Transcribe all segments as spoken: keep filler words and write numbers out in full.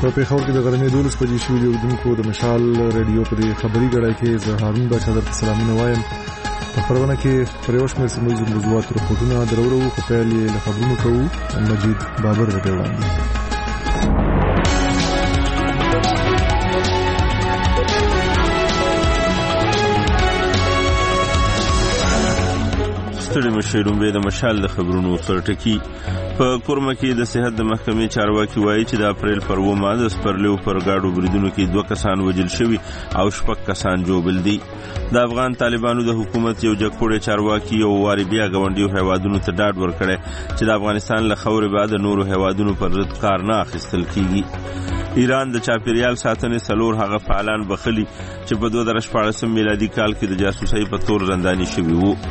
په پیښور کې د غرمې دولس بجې شوې دي. اردوونکو د مشال رادیو په دې خبري غړای کې زه هارون بچا درته سلامونه وایم. په خبرونه کې پر یو شمېر سیمه ییز موضوعات راپورټونه درورو خو پیل یې له خبرونو کوو. مجید بابر ورته وړاندې. ستړي مشرون به د مشال د خبرونو سرټکی په کورمه کې د صحت د محکمې چارواکي وایي چې د اپریل پر اوومه د سپرلیو پر گاډو بریدونو کې دوه کسان وژل شوي او شپږ کسان جوبل دي. د افغان طالبانو د حکومت یو جګپوړی چارواکي یو واري بیا ګاونډیو هیوادونو ته ډاډ ورکړی چې د افغانستان له خاورې بعد نورو هیوادونو پر ضد کار نه اخیستل کیږي. ایران د چاپیریال ساتنې څلور هغه فعالان بخلي چې په دوه زره شپاړسم میلادي کال کې د جاسوسۍ په تور زنداني شوي وو.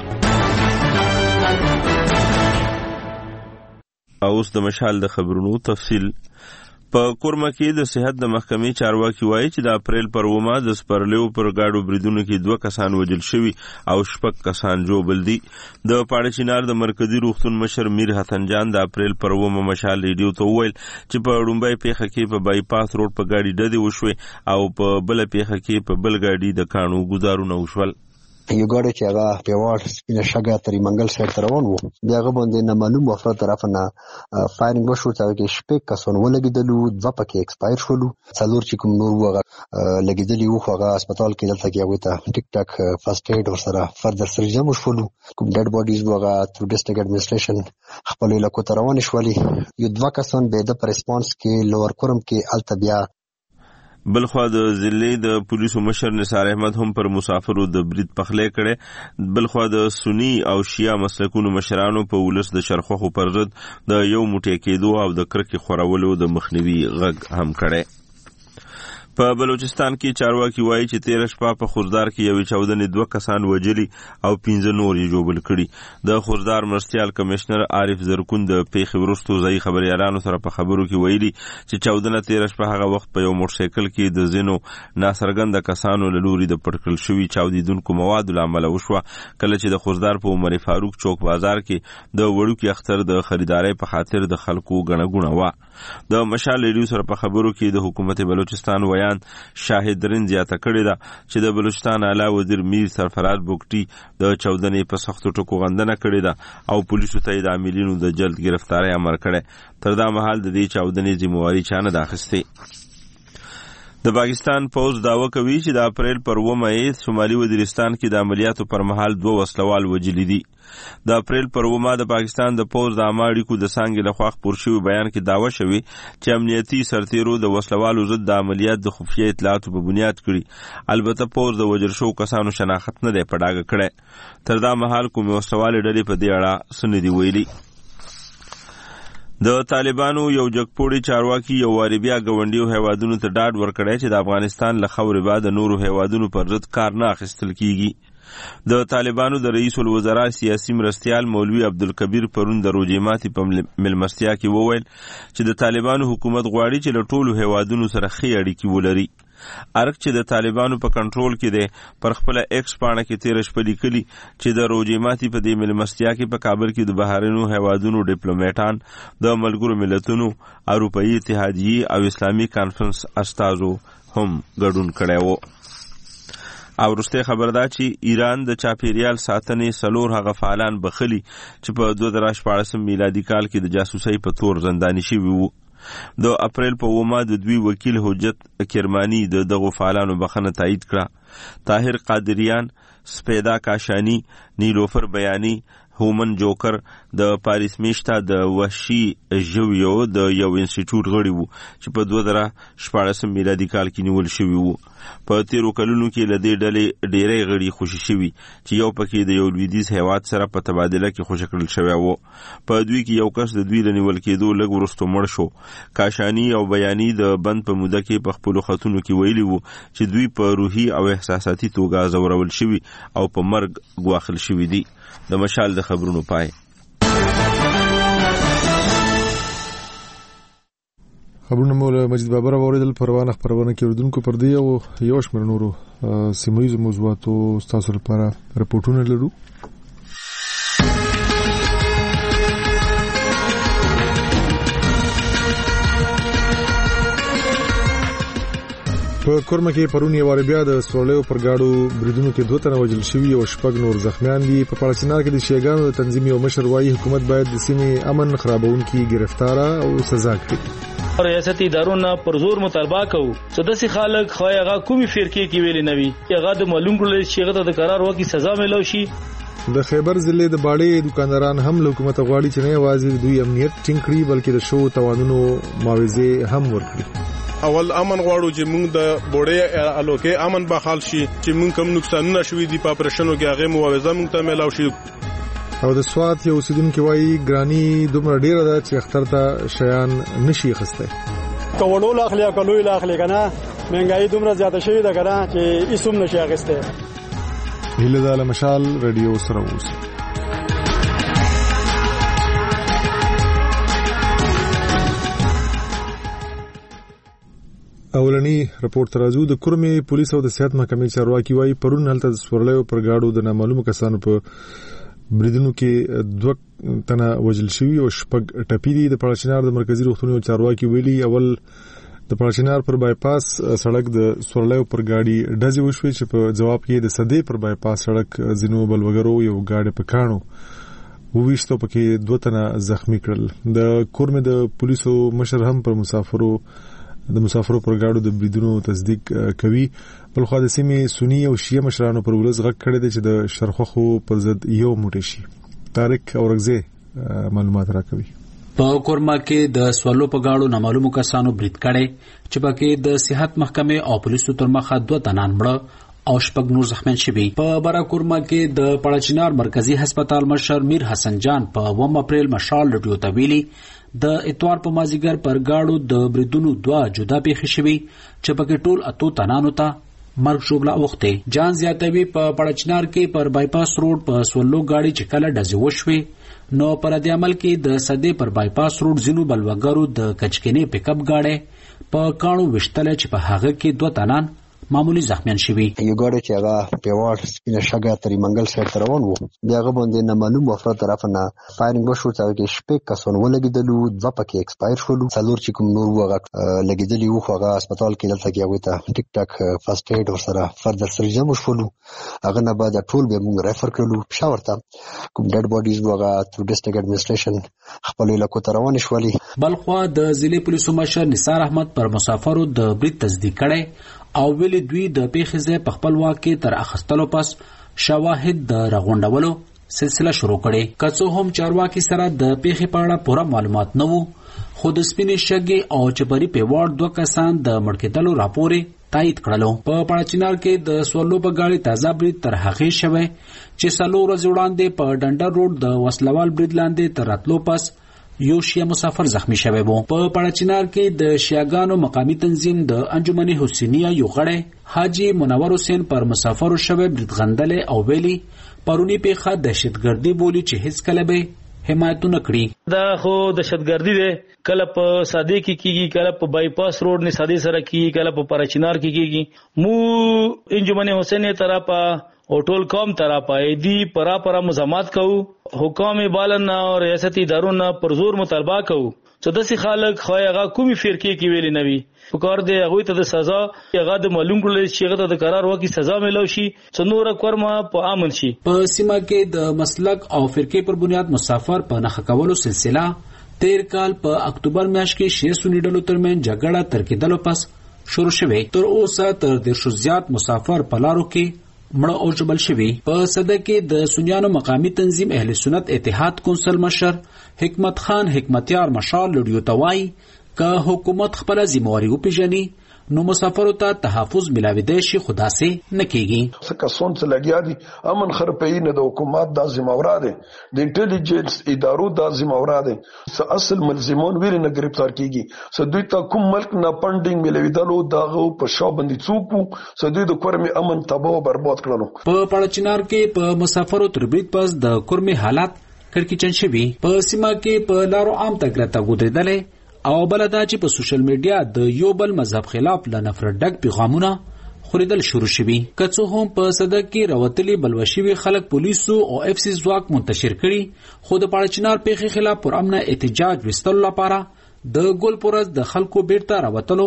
اوس د مشال د خبرونو تفصیل. په کورمه کې د صحت د محکمې چارواکي وایي چې د اپریل پر اوومه د سپرلیو پر گاډو بریدونو کې دوه کسان وژل شوي او شپږ کسان جوبل دي. د پاړه چنار د مرکزی روغتون مشر میر حسن جان د اپریل پر اوومه مشال ریډیو ته وویل چې په ډومبۍ پیښه کې په بای پاس روډ په گاډي ډدې وشوې او په بل پیښه کې په بل گاډي د کانو گزارونه وشول. یو ګاډی چې هغه پیوړ سپینه شګه ترې منګل سایډ ته روان وو، بیا هغه باندې نامعلوم افراد طرف نه فایرینګ وشو چې هغه شپږ کسان ولګېدلو، دوه پکې ایکسپایر شولو، څلور چې کوم نور هغه لګېدلي وو هغه هسپتال کې دلته کې هغه ته ټیک ټاک فرست ایډ ورسره فردر سرجری وشولو. کوم ډیډ باډیز هغه تر ډیسټریکټ اډمنسټریشن خپل علاقو ته روان شولې. یو دوه کسان به د ریسپانس کې لوور کورم کې الته بیا. بلخوا د ضلع د پولیسو مشر نثار احمد هم پر مسافرو د برید پخلی کړي. بلخوا د سنی او شیعه مسلکونو مشرانو په ولس د شرخوخو پر ضد د یو موټی کېدو او د کرکې خورولو د مخنیوي غږ هم کړي. په بلوچستان کې چارواکي وایي چې تیره شپه په خوردار کې یوې چاودنې دوه کسان وژلي او پنځه نور یې ژوبل کړي. د خوردار مرستیال کمشنر عارف زرکون د پیښې وروستو ځایي خبریالانو سره په خبرو کې ویلي چې چاودنه تیره شپه هغه وخت په یو موټرسایکل کې د ځینو ناڅرګنده کسانو له لوري د پټ کړل شوي چاودیدونکو موادو له امله وشوه، کله چې د خوردار په عمر فاروق چوک بازار کې د وړوکي اختر د خریدارۍ په خاطر د خلکو ګڼه ګوڼه وه. د مشال ریډیو سره په خبرو کې د حکومت بلوچستان ویان شاهد رین زیاته کړې ده چې د بلوچستان اعلی وزیر میر سرفراز بوګټي د چاودنې په سختو ټکو غندنه کړې ده او پولیسو ته د عاملینو د جلد گرفتاری امر کړی. تر دا مهال د دې چاودنې ذمہواری چا نه ده اخیستې. د پاکستان پوز داوا کوي چې د اپریل پر اوومه یې شمالي وزیرستان کې د عملیاتو پر مهال دوه وسلوال وژلي دي. د اپریل پر اوومه د پاکستان د پوز د عامه اړیکو د څانګې لخوا خپور شوي بیان کې دعوه شوې چې امنیتي سرتیرو د وسلوالو ضد د عملیات د خفیه اطلاعاتو په بنیاد کړي. البته پوز د وژل شوو کسانو شناخت نه دی په ډاګه کړی. تر دا مهال کومې وسلوالې ډلې په دې اړه څه نه دي ویلي. د طالبانو یو جګپوړی چارواکي یو واري بیا ګاونډیو هیوادونو ته ډاډ ورکړی چې د افغانستان له خاورې بعد نورو هیوادونو پر ضد کار نه اخیستل کیږي. د طالبانو د رئیس الوزرا سیاسي مرستیال مولوي عبدالکبیر پرون د روژې ماتي په ملمستیا کې وویل چې د طالبانو حکومت غواړي چې له ټولو هیوادونو سره ښې اړیکې ولري. ارګ چې د طالبانو په کنټرول کې دی پر خپل ایکس پاڼه کې تیر شپه لیکلي چې د روژې ماتي په دې ملمستیا کې په کابل کې د بهرنیو هیوادونو ډیپلوماټان، د ملګرو ملتونو، اروپایي اتحادیې او اسلامي کانفرنس استازو هم ګډون کړی وو. او وروستی خبر دا چې ایران د چاپیریال ساتنې څلور هغه فعالان بخلي چې په دوه زره شپاړسم میلادي کال کې د جاسوسۍ په تور زنداني شوي وو. د اپریل په اوومه د دوی وکیل حجت کرمانی د دغو فعالانو بخښنه تایید کړه. طاهر قادریان، سپیدا کاشانی، نیلوفر بیانی، هومن جوکر د پاریس میشته د وحشي ژویو د یو انسټیټیوټ غړي وو چې په دوه زره شپاړسم میلادي کال کې نیول شوي وو. په تیرو کلونو کې له دې ډلې ډیری غړي خوشي شوي چې یو پکې د یو لویدیځ هیواد سره په تبادله کې خوشي کړل شوی وو. په دوی کې یو کس د دوی له نیول کېدو لږ وروسته مړ شو. کاشانی او بیانی د بند په موده کې په خپلو خطونو کې ویلي وو چې دوی په روحي او احساساتي توګه ځورول شوي او په مرګ ګواښل شوي دي. د مشال د خبرونو پای. خبرونه مو له مجید بابر اوریدل. پروانه خبرونه کې اردوونکو پر دی او یو شمېر نورو سیمه ییزو موضوعاتو تاسو لپاره رپورټونه لرو. په کورمه کې پرون یو وار بیا د سورلیو پر گاډو بریدونو کې دوه تنه وژل شوي او شپږ نور زخمیان دي. په پاړچینار کې د شیګانو د تنظیم یو مشر وايي حکومت باید د سیمې امن خرابونکي گرفتار او سزا کړي. ریاستي ادارو پر زور مطالبه کوي چې د سي خلک خو هغه کومي فرقې کې ویلي نوي هغه د معلوم کړل چې هغه د قرار وکي سزا ملو شي. د خیبر ضلع د باړې دکانداران هم حکومت غواړي چې نه یوازې دوی امنیت ټینګ کړي بلکې د شو توانونو معاوضه هم ورکړي. اول امن غواړو چې موږ د بوړې الوکې امن بحال شي چې موږ کوم نقصانونه شوي دي په اپریشنو کې هغه معاوضه موږ ته ملاو شي. او د سوات یو اوسیدونکو وايي ګرانی دومره ډیره ده چې اختر ته شیان نشي خسته. کوړول اخلي کولوي اخلي کنه مهنګای دومره زیاته شوې ده کنه چې ایسوم نشي اخسته. هله د مشال رادیو سره اوس اولنی رپورت راځو. د کورمې پولیس او د صحت محکمې چارواکي وايي پرون هلته د سورلیو پر گاډو د نامعلومو کسانو په بریدونو کې دوه تنه وژل شوي او شپږ ټپي دي. د پاړچینار د مرکزی روغتون چارواکي ویلي اول د پاړچینار پر بایپاس سړک د سورلیو پر گاډي ډزې وشوي چې په جواب کې د صدې پر بایپاس سړک زینو بلوګرو یو گاډي په کانو وویشتو پکې دوه تنه زخمی کړل. د کورمې د پولیسو مشر هم پر مسافرو د مسافرو پر گاډو د بریدونو تصدیق کوي. بل خو د سیمې سنی او شیعه مشرانو پر ولس غږ کړی دی چې د شرخخو پر ضد یو موټی شي. طارق اورغزه معلومات راکوي. په کورما کې د سوالو په گاډو نامعلومو کسانو برید کړي چې پکې د صحت محکمې او پولیسو تر مخه دوه تنان مړه او شپږ نور زخمیان شوي. په برا کورما کې د پاړچینار مرکزی هسپتال مشر میر حسن جان په اووم اپریل مشال رادیو ته ویلي د اتوار په مازیګر پر گاډو د بریدونو دوه جدا پیښې شوي چې پکې ټول اتو تنانو ته مرګ شوبله وخته. جان زیاتوي په پاړچینار کې پر بایپاس روډ په سولو گاډي چې کله ډزې وشوي نو پر دې عمل کې د صدې پر بایپاس روډ زینو بلوګرو د کچکینې پیک اپ گاډي په کانو وشتل چې په هغه کې دوه تنان معمولی زخمیان شوي. یو ګاډی چې هغه پیواړ سپینه شګه تری منګل سایډ ته روان وو بیا هغه باندې نامعلوم افراد طرف نه فایرینګ وشو چې هغه شپږ کسان ولګیدلو دوه پکې ایکسپایر شول څلور چې کوم نور هغه لګیدلی وو هغه هسپتال کې دلته کې هغه ته ټیک ټاک فرست ایډ ورسره فردر سرجن وشول هغه نه بعد ټول به موږ ریفر کړلو پېښور ته کوم ډیډ باډیز هغه تر ډیسټریکټ اډمنستریشن خپل علاقو ته روان شولې. بلخوا د ضلع پولیسو مشر نثار احمد پر مسافرو د برید تصدیق کړي او ویلي دوی د پیښې ځای په خپل واک کې تر اخستلو پس شواهد د راغونډولو سلسله شروع کړي. که څه هم چارواکي سره د پیښې په اړه پوره معلومات نه وو خو د سپینې شګې او چپري پیواړ دوه کسان د مړ کېدلو راپورې تایید کړلو. په پاړچینار کې د سولو په گاډي تازه برید تر هغې شوی چې څلور ورځې وړاندې په ډنډر روډ د وسلوال برید لاندې تر راتلو پس یو شیعه مسافر زخمی شوی وو. په پاړچینار کې د شیعاګانو مقامی تنظیم د انجمن حسینیه یو غړی حاجی منور حسین پر مسافرو شوی برید غندلې او ویلي پرونی پیښه دهشتګردي بولی چې هیڅ کله به حمایتونه کړي. دا خو دهشتګردي ده کله په ساده کې کیږي کله په بایپاس روډ نه ساده سره کیږي کله په پاړچینار کې کیږي. مو انجمن حسینیه طرفه او ټول قوم طرفه دی پرا پرا مزامات کو حکام بالنا او ریاستي ادارو پر زور مطالبه کو چې د سي خلک خو هغه کومي فرقې کې ویلي نوي فکر دی هغه ته د سزا هغه د معلوم کړل چې هغه ته د قرار وکي سزا ملو شي چې نور کورما په امن شي. په سیمه کې د مسلک او فرقې پر بنیاد مسافر په نخښه کولو سلسله تیر کال په اکتوبر میاشت کې شیعه سنی ډلو ترمن جګړه تر کېدلو پس شروع شوه. تر اوسه تر ډیر شو زیات مسافر په لارو کې مړه او جبل شوي. په صده کې د سنیانو مقامی تنظیم اهل سنت اتحاد کونسل مشر حکمت خان حکمتیار مشال لډیو توای که حکومت خپل ذمہواری وپیژني نو مسافرو ته تحفظ ملاوي شي خدا سي نه کیږي. څنګه سون څه لګیا دي امن خرپې نه د حکومت د ذمہواری دي د انټيليجنس ادارو د ذمہواری دي څه اصل ملزمون ویل نه گرفتار کیږي څه دوی ته کوم ملک نه فندینګ ملاوي دلو دغه په شاو باندې څوک څه دوی د کورمي امن تباہ او برباد کړنو. په پاړچینار کې په مسافرو تربیت پس د کورمي حالات کړکېچن شوي. په سیمه کې په لارو عام تګرته ګودریدلې او بلدا چې په سوشل میډیا د یو بل مذهب خلاف ل نفرت ډک پیغامونه خوریدل شروع شوي. که څه هم په صدق کې راوتلي بلوشوي خلک پولیسو او اف سی ځواک منتشر کړي خو د پاړچینار پیښې خلاف پر امن احتجاج وستلو لپاره د ګل پرز د خلکو بیرته راوتلو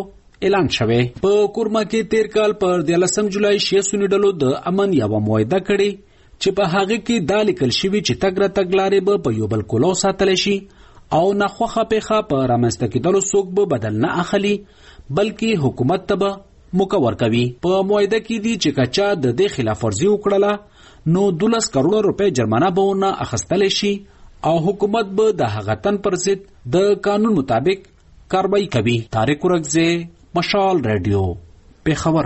اعلان شوه. په کورما کې تیر کال پر دیارلسم جولای شیعه سنی ډلو د امن یوه معاهده کړې چې په هغه کې دا لیکل شوي چې تګ راتګ لارې به په یو بل کولو ساتلی شي او ناخوښه پیښه په رامنځته کېدلو څوک به بدل نه اخلي بلکې حکومت ته به موقع ورکوي. په معاهده کې دي چې که چا د دې خلاف ورزي وکړله نو دولس کروڑه روپۍ جرمانه به ونه اخیستلی شي او حکومت به د هغه تن پر ضد د قانون مطابق کاروائی کوي. طارق ورکزی، مشال ریډیو، پیښور.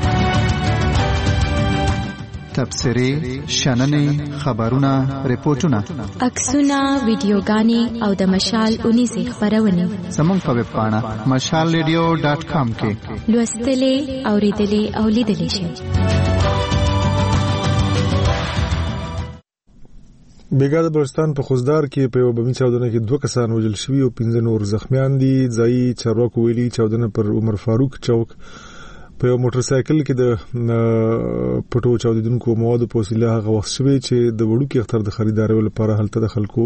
تبصرې، شننې، خبرونه، ریپورتونه، عکسونه، ویډیوګانې او د مشال اونیزې خپرونې زموږ په ویب پاڼه مشال ریډیو ډاټ کام کې لوستلې، اورېدلې او لیدلې شئ. بیګا د بلوچستان په خوزدار کې په یو بمي چاودنه کې دوه کسان وژل شوي او پنځه نور زخمیان دي. ځایي چارواکو ویلي چاودنه پر عمر فاروق چوک په یو موټر سایکل کې د پټو چاودیدونکو موادو په وسیله هغه وخت شوی چې د وړوکي اختر د خریدارۍ لپاره هلته د خلکو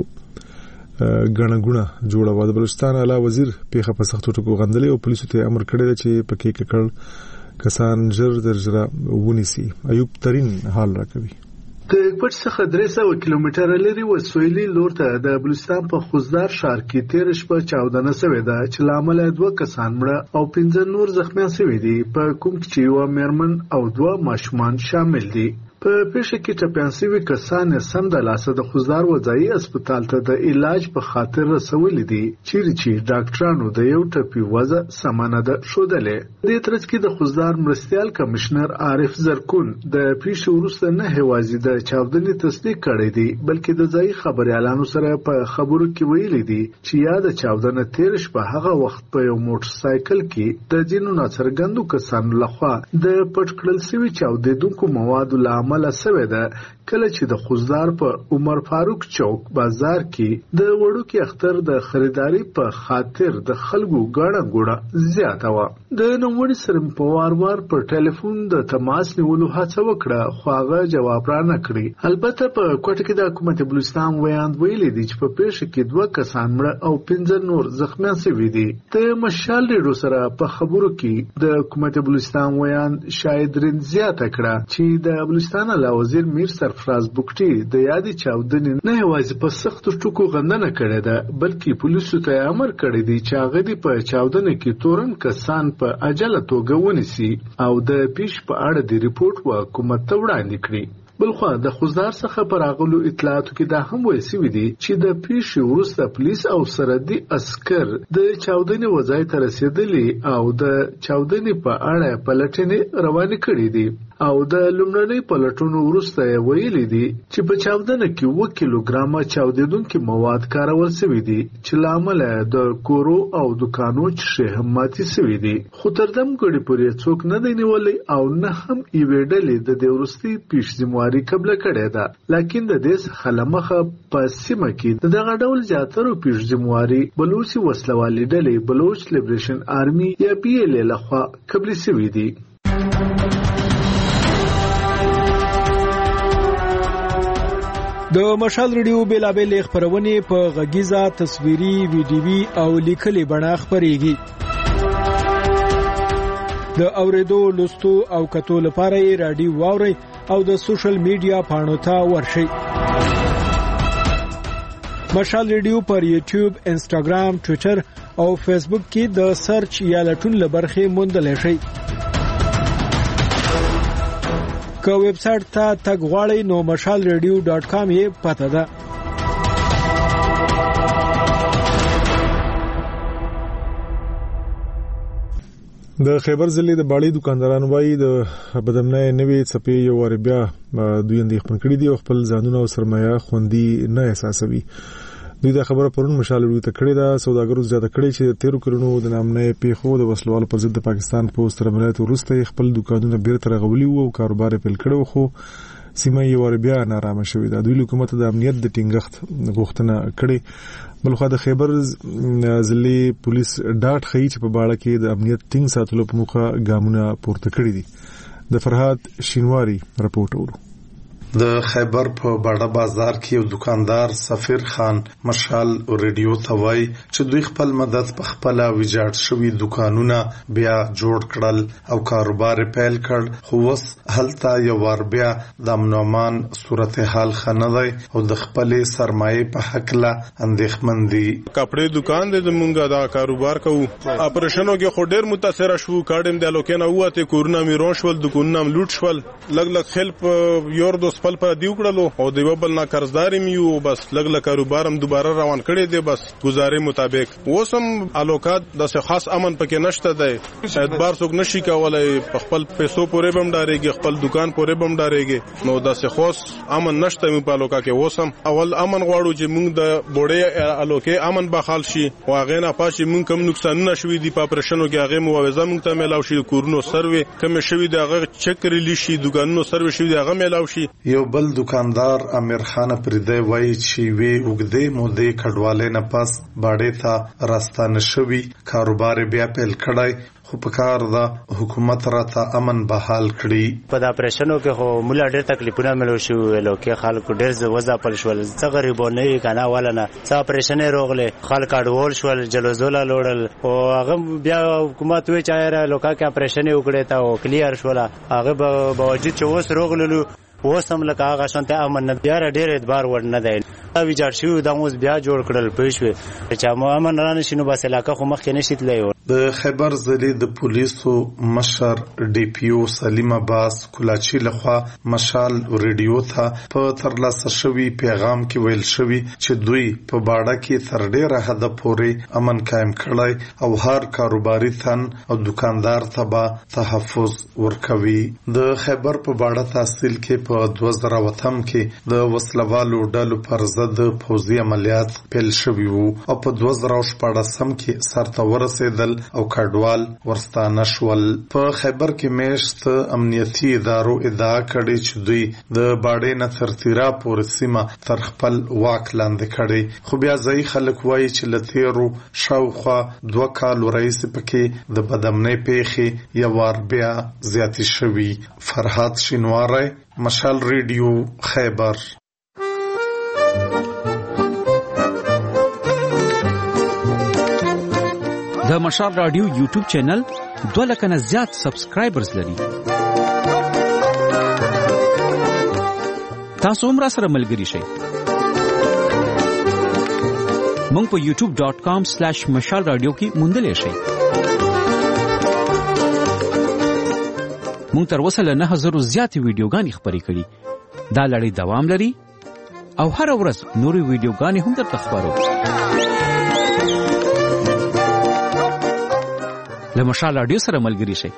غڼه غونه جوړه و. د بلوچستان اعلی وزیر پیښه په سختو ټکو غندلې او پولیسو ته امر کړی چې پکې ککړ کسان ژر درجره ونیسي. ایوب ترين حال راکوي. د کوټ څخه درې سوه کیلومتره لري وسویلي لور ته د بلوچستان په خوزدار ښار کې تیر شپه چاودنه شوې ده چې له امله دوه کسان مړه او پنځه نور زخمیان شوي دي، په کوم کې چې یوه میرمن او دوه ماشومان شامل دي. په پیښه کې ټپیان شوي کسان یې سم د لاسه د خوزدار وځایي هسپتال ته د علاج په خاطر رسولي دي، چیرې چې ډاکټرانو د یو ټپي وضع سمه نه ده ښودلې. دې ترڅ کې د خوزدار مرستیال کمشنر عارف زرکون د پیښې وروسته نه یوازې د چاودنې تصدیق کړی دی بلکې د ځایي خبریالانو سره په خبرو کې ویلي دي چې یا د چاودنه تیر شپه هغه وخت په یو موټر سایکل کې د ځینو ناڅرګندو کسانو لخوا د پټ کړل شوي چاودېدونکو موادو له امله سوې ده کله چې د خوزدار په عمر فاروق چوک بازار کې د وړوکي اختر د خریداري په خاطر د خلکو ګڼه ګوڼه زیاته وه. د نوموړي سره په وار وار په ټلیفون د تماس نیولو هڅه وکړه خو هغه جواب را نه کړی. البته په کوټه کې د حکومت بلوچستان ویاند ویلي دي چې په پیښه کې دوه کسان مړه او پنځه نور زخمیان شوي دي. د مشال ریډیو سره په خبرو کې د حکومت بلوچستان ویاند شاهد رین زیاته کړه چې د بلوچستان له وزیر میر سرفراز بوکټي د یادې چاودنې نه یوازې په سختو ټکو غندنه کړې ده بلکې پولیسو ته امر کړی دی چې هغه دې په چاودنه کې تورن کسان په عجله توګه ونیسي او د پیښې په اړه د ریپورت حکومت ته وړاندې کړي. بلخوا د خوزدار څخه پر راغلو اطلاعاتو کې دا هم ویل شوي دي چې د پیښې وروسته پولیس او سرحدي عسکر د چاودنې وځای ته رسېدلي او د چاودنې په اړه پلټنې روانې کړي دي او د لومړنۍ پلټونو وروسته یې ویلي دي چې په چاودنه کې اووه کیلوګرامه چاودېدونکي مواد کارول شوي دي چې له امله د کورو او دوکانو ښیښې هم ماتې شوي دي. خو تر دم ګړې پورې څوک نه دی نیولی او نه هم یوې ډلې د دې وروستۍ پیښې ذمواري قبله کړې ده. لکن د دې څخه له مخه په سیمه کې د دغه ډول زیاترو پیښو ذمواري بلوچي وسلوالې ډلې بلوچ لیبریشن آرمي یا بي ال اې لخوا قبلې شوي دي. د مشال ریډیو بیلابېلې خپرونې په غږیزه، تصویري، ویډیوي او لیکلي بڼه خپرېږي. د اورېدو، لوستو او کتو لپاره یې رادیو واورئ او د سوشل میډیا پاڼو ته ورشئ. مشال ریډیو پر یوټیوب، انسټاګرام، ټویټر او فیسبوک کې د سرچ یا لټون لبرخې موندلی شئ. که ویب سایټ ته تګ غواړئ نو مشال ریډیو ډاټ کام یې پته ده. د خیبر ضلع د باړې دکاندارانو وايي د بدمنۍ نوې څپې یو وار بیا دوی اندېښمن کړي دي او خپل ځانونه او سرمایه خوندي نه احساسوي. دوی دا خبره پرون مشال ریډیو ته کړې ده. سوداګرو زیاته کړې چې تیرو کلونو د نامنۍ پیښو د وسلوالو پر ضد د پاکستان په ستر عملیاتو وروسته خپل دکانونه بیرته رغولي وو او کاروبار یې پیل کړی خو سیمه یې ور بیا نارامه شوې ده. دوی حکومت د امنیت د ټینګښت غوښتنه کړې. بلخوا د خیبر ضلع پولیس ډاټ ښیي چې په باړه کې د امنیت ټینګ ساتلو په موخه ګامونه پورته کړي دي. د فرهاد شینواری رپورټ ورو. د خیبر په باډه بازار کې یو دکاندار سفیر خان مشال ریډیو ته وایي چې دوی خپل مدد په خپل ویجاړ شوي دکانونه بیا جوړ کړل او کاروبار پیل کړ، خو اوس هلته یو وار بیا د امن و امان صورتحال ښه نه دی او د خپلې سرمایې په هکله اندېښمن دي. کپړې دکان دی زمونږ دا کاروبار کوو، اپریشنو کې خو ډېر متاثره شو، کاډم د لوکینه وته کورونه مې رون شول، دکانونه مې لوټ شول، لګ لګ خلپ یور دوس خپل پر دیو کړلو او د وبل نه قرضداري مې بس لګ لګ کاروبارم دوباره روان کړی دی بس گزارې مطابق. وسم الوکات د خاص امن پکې نشته دی، اعتبار څوک نشي کولای، خپل پیسو پورې بم ډارېږي، خپل دکان پورې بم ډارېږي، نو د خاص امن نشته مې په الوکا کې. وسم اول امن غواړو چې موږ د بوډۍ الوکې امن بحال شي، واغې نه پاشي موږ کوم نقصانونه شوي دي په اپریشنو کې هغه معاوضه موږ ته ملاو شي، کورونو سروي کوم شوي دی هغه چک ریلی شي، دکانونو سروي شوي دی هغه ملاو شي. یو بل دکاندار امیر خان پردی وایي چې وی وګدې مودې کډوالې نه پس باډې ته راستانه شوي، کاروبار بیا پیل کړی، خو په کار ده حکومت راته امن بحال کړي. په دا اپریشنو کې خو مولا ډېر تکلیفونه ملو شو، لوکي خلکو ډېر وځه پل شول، څه غریبونه یې کنه ولنه څه اپریشن روغله، خلک اډول شول، جلوزولا لوړل، او هغه بیا حکومت وی چایره لوکا کې اپریشن وکړي تا او کلیر شول، هغه به باوجود چې وس روغللو وسم لکه هغه شانته امن نه بیا ډېر اعتبار ور نه دی. ویجاړ شو دا اوس بیا جوړ کړل پېښوي چې مو امن رانه شنو بس علاقه خو مخکې نشي تللی. د خیبر ضلع د پولیسو مشر ډي پی او سلیم عباس کلاچي لخوا مشال ریډیو ته په ترلاسه شوی پیغام کې ویل شوی چې دوی په باډه کې تر ډیره حد پورې امن قائم کړی او هر کاروباري تن او دکاندار ته به تحفظ ورکوي. د خیبر په باډه تحصیل کې په دوه زره اتم کې د وسلوالو ډلو پر ضد پوځي عملیات پیل شوي وو او په دوه زره شپاړسم کې سرته ورسېدل او کډوال ورستانه شول. په خیبر کې میشت امنیتي ادارو ادعا کړې چې دوی د باډې نه تر تیرا پورې سیمه تر خپل واک لاندې کړي، خو بیا ځایي خلک وایي چې له تیرو شاوخوا دوه کالو راهیسې پکې د بدامنۍ پیښې یو وار بیا زیاتې شوي. فرهاد شینواری، مشال ریډیو، خیبر. د مشال رادیو یوټیوب چینل دوه لکه نه زیات سبسکرایبرز لري. تاسو هم را سره ملګري شئ. مونږ په یوټیوب ډاٹ کام سلیش مشال رادیو کې موندلی شئ. مونږ تر اوسه له نه هزارو زیاتې ویډیوګانې خپرې کړي. دا لړۍ دوام لري او هر ورځ نورې ویډیوګانې هم درته خپرو. له مشال رادیو سره ملګري شئ.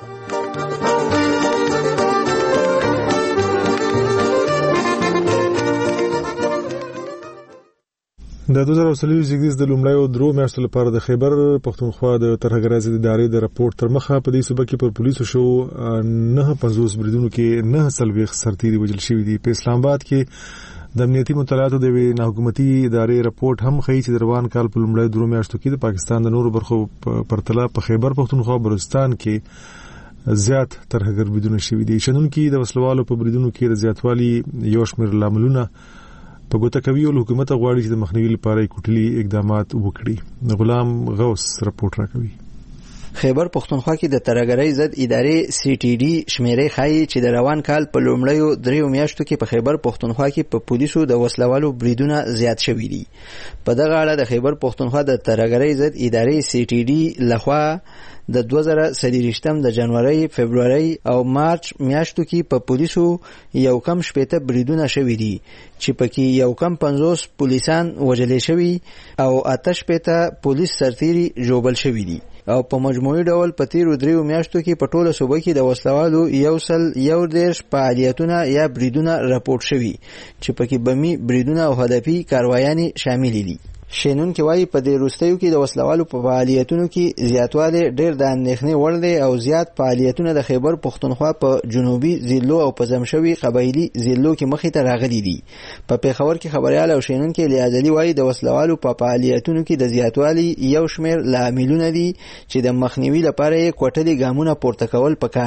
د دوه زره څلور زیږدیز د لومړی او درو میاشتو لپاره د خیبر پښتونخوا د ترهګرۍ ضد ادارې د راپور تر مخه په دې صوبه کې پر پولیسو شو نه پنځوس بریدونو کې نه څلوېښت سرتیري وژل شوي دي. په اسلام آباد کې د امنیتي مطالعاتو د یوې ناحکومتي ادارې راپورټ هم ښیي چې د روان کال په لومړی درو میاشتو کې د پاکستان د نورو برخو پرتله په خیبر پښتونخوا بلوچستان کې زیات ترهګر بریدونه شوي دي. شنونکي د وسلوالو په بریدونو کې د زیاتوالي یو شمېر لاملونه په ګوته کوي او حکومت غواړي چې د مخنیوي لپاره کټلي اقدامات وکړي. غلام غوث رپورټ راکوي. خیبر پښتونخوا کې د ترهګرۍ ضد ادارې سی ټي ډي شمیرې ښایي چې د روان کال په لومړیو دریو میاشتو کې په خیبر پښتونخوا کې په پولیسو د وسلوالو بریدونه زیات شوي دي. په دغه اړه د خیبر پښتونخوا د ترهګرۍ ضد ادارې سی ټي ډي لخوا د دوه زره څلوېښتم د جنوري، فبروري او مارچ میاشتو کې په پولیسو یو کم شپېته بریدونه شوي دي چې پکې یو کم پنځوس پولیسان وژل شوي او اته شپېته پولیس سرتیري ژوبل شوي دي او په مجموعي ډول په تیرو دریو میاشتو کې په ټوله صوبه کې د وسلوالو یو سل یو دېرش فعالیتونه یا بریدونه راپورټ شوي چې پکې بمي بریدونه او هدفي کاروایانې شامل دي. شینون کې وایي په دې وروستیو کې د وسلوالو په فعالیتونو کې زیاتوالی ډېر د اندېښنې وړ دی او زیات فعالیتونه د خیبر پښتونخوا په جنوبي ضلعو او په زمشوي قبایلي ضلعو کې مخې ته راغلي دي. په پېښور کې خبریال او شینون کې لیادلي وایي د وسلوالو په فعالیتونو کې د زیاتوالي یو شمېر لاملونه دي چې د مخنیوي لپاره یې کوټلي ګامونه پورته کول پکار دي.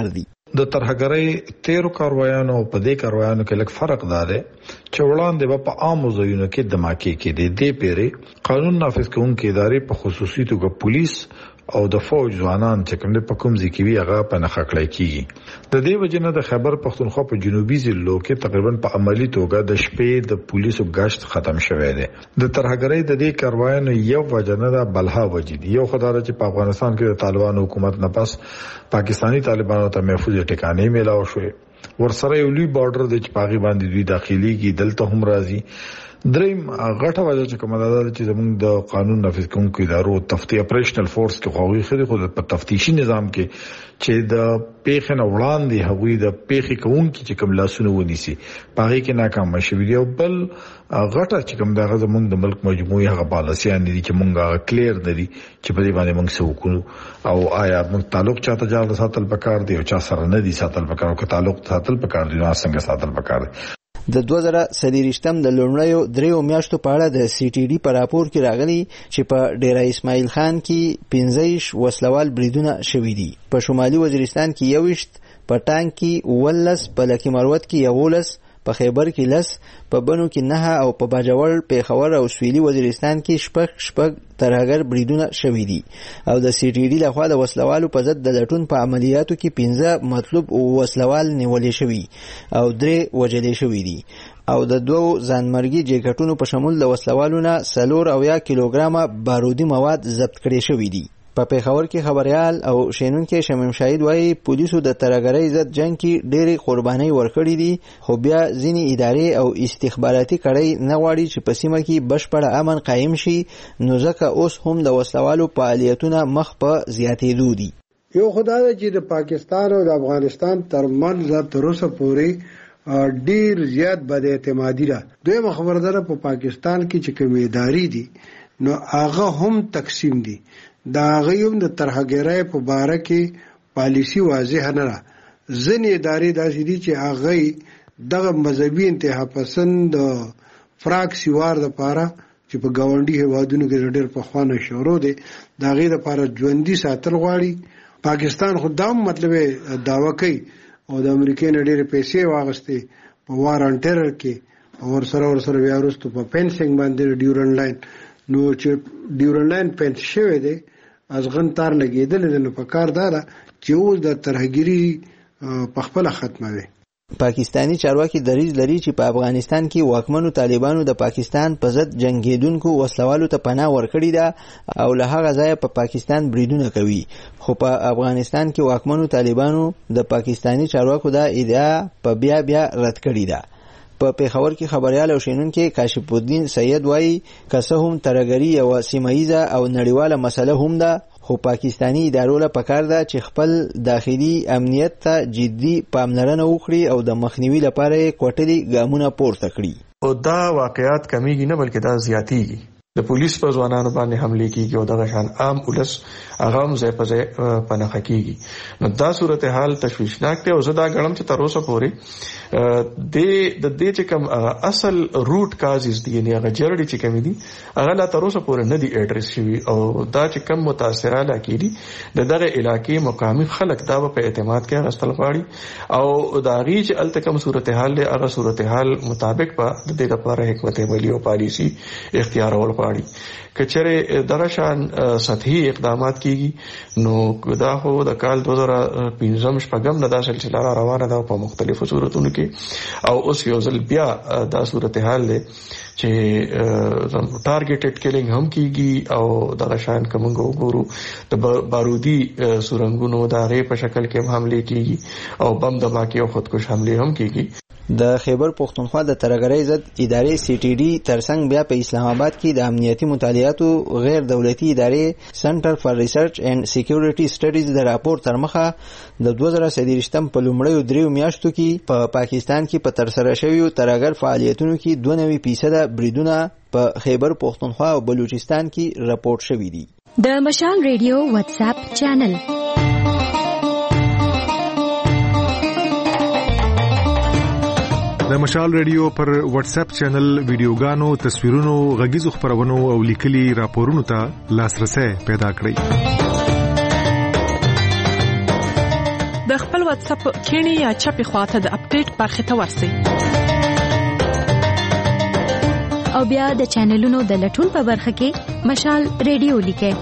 د ترهګرۍ تیرو کاروایانو او په دې کاروایانو کې لږ فرق دی چې وړاندې په عامو ځایونو کې دماکې کېدې. دې پیری قانون نافذ کوونکې ادارې په خصوصي توګه پولیس او د فوج ځوانان چې کوم په کوم ځای کې وي هغه په نخښه کړی کیږي. د دې وجنه د خیبر پښتونخوا په جنوبي ضلعو کې تقریبا په عملی توګه د شپې د پولیسو گشت ختم شوی دی. د ترهګرۍ د دې کاروایانو یو وجنه د بلها وجدي یو خدای چې په افغانستان کې د طالبانو حکومت نه پس پاکستانی طالبانو ته محفوظ ټکانې میلاو شوې. ورسره یو لوی بارډر د چپاغي باندې دوی داخليږي دلته هم راځي. دریم غټه وجه چې کومه ده چې زموږ د قانون نافذ کوونکو ادارو تفتیش اپریشنل فورس کې خوغي خري خو په تفتیشي نظام کې چې د پیښې نه وړاندې هغوی د پیښې کوونکو چې کوم لاسونه ونیسي پاره کې ناکام شوی دی. بل غټه چې کوم دغه زموږ د ملک مجموعي هغه پالیسيان دي چې مونږه کلیر دي چې په دې باندې موږ څه وکړو او آیا موږ تعلق چاته جوړ ساتل پکار دی او چا سره نه دي ساتل پکار او تعلق ساتل پکار دی نو څنګه ساتل پکار دی. د دوه زره څلوېښتم د لومړیو دریو میاشتو په اړه د سی ټي ډي په راپور کې راغلي چې په ډیره اسماعیل خان کې پنځه وسلوال بریدونه شوي دي، په شمالي وزیرستان کې یوویشت، په ټانک کې اوولس، په لکي مروت کې یولس، په خیبر کې لس، په بنو کې نه او په باجوړ، پیښور او سویلي وزیرستان کې شپږ شپږ ترهګر بریدونه شوي دي. او د سی ټي ډي لخوا د وسلوالو په ضد د لټون په عملیاتو کې پنځه مطلوب وسلوال نیولې شوي او درې وژلې شوي دي او د دوو ځانمرګي جیکټونو په شمول د وسلوالو نه څلور اویا کیلوګرامه بارودي مواد ضبط کړي شوي دي. په پیښور کې خبريال او شینونکو شمیم شاهد وایي پولیسو د ترهګرۍ ضد جنگ کې ډېرې قربانۍ ورکړې دي، خو بیا ځینې ادارې او استخباراتي کړۍ نه غواړي چې په سیمه کې بشپړ امن قایم شي، نو ځکه اوس هم د وسلوالو فعالیتونه مخ په زیاتېدو دي. یو خدای دی چې د پاکستان او د افغانستان ترمنځ تر اوسه پورې ډیر زیات بد اعتمادي ده. دویمه خبره ده په پاکستان کې چې کومې ادارې دي نو هغه هم تقسیم دي. دا غيوم د ترهګرۍ په باره کې پالیسی واضح نه را. ځینې ادارې داسې دي چې هغه دغه مذهبي انتها پسند فراق سیوار د پاره چې په گاونډي هیوادونو کې ډېر په خوانه شروع دي دا غي د پاره ژوندۍ ساتل غواړي. پاکستان خدام مطلب داوا کوي او د امریکای نه ډېر پیسې واغستې په وار ان ټیرر کې او سره ور سره بیا وروسته په پینسنګ باندې ډیورن لاین نو چې ډیورن لاین پینس شوی دی ازغن تار لګیدل نو په کار دارا چې اوس د ترهګری په خپل ختموي. پاکستانی چارواکي دریځ لري چې په افغانستان کې واکمنو طالبانو د پاکستان په ضد جنگیدونکو وسلوالو ته پناه ورکړې ده او له هغه ځایه په پاکستان بریدونه کوي، خو په افغانستان کې واکمنو طالبانو د پاکستانی چارواکو دا ادعا په بیا بیا رد کړې ده. په پیښور کې خبريال او شینونکو کاشف الدین سید وایي که څه هم ترهګري یو سیمایزه او نړیواله مسله هم ده، خو پاکستانی ادارو له پکار ده چې خپل داخلي امنیت ته جدي پاملرنه وکړي او د مخنیوي لپاره کوټلي ګامونه پورته کړي. او دا واقعیات کمیږي نه بلکې دا زیاتیږي. د پولیس په ځوانانو باندې حمله کیږي او دغه شان عام ولس هغه هم ځای په ځای پناه کیږي. نو دا صورتحال تشویشناک دی او زه دا غواړم چې تر اوسه پورې د د دې چې کوم اصل روټ کازز دي نه هغه جړړې چې کوم دي هغه لا تر اوسه پورې نه دي اډریس شوی او دا چې کوم متاثرانه کیدي د دغه علاقې مقامي خلک دا په اعتماد کې غستل غواړي او دا غي چې التکم صورتحال له هغه صورتحال مطابق په د دې لپاره حکمت عملی او پالیسی اختیارول غواړي. کچره دغه شان سطحي اقدامات کیږي نو دا خو د کال دوه زره پنځم شپږم نه دا سلسله روانه ده په مختلفو صورتونو کې او اوس یو ځل بیا دا صورتحال ده چې ټارګټډ کیلینګ هم کیږي او دغه شان کومه وګورو د بارودي سورنګونو د غي په شکل کې حمله کیږي او بم دماکي او خودکش حمله هم کیږي. د خیبر پښتونخوا د ترهګرۍ ضد ادارې سی ټي ډي ترڅنګ بیا په اسلام آباد کې د امنیتي مطالعاتو غیر دولتي ادارې سنټر فار ریسرچ اینڈ سکیورټي سټډیز د راپور تر مخه د دوه زره څلوېښتم په لومړیو دریو میاشتو کې په پا پاکستان کې په ترسره شویو ترهګر فعالیتونو کې دوه نوي فیصده بریدونه په خیبر پښتونخوا او بلوچستان کې راپورټ شوي دي. د مشال ریډیو واتس اپ چینل د مشال ریډیو پر واتس اپ چینل ویډیوګانو، تصویرونو، غږیزو خبرونو او لیکلي راپورونو ته لاسرسي پیدا کړئ. د خپل واتس اپ کینی یا چپی خواته د اپډیټ برخه ته ورسئ او بیا د چینلونو د لټون په برخه کې مشال ریډیو لیکه.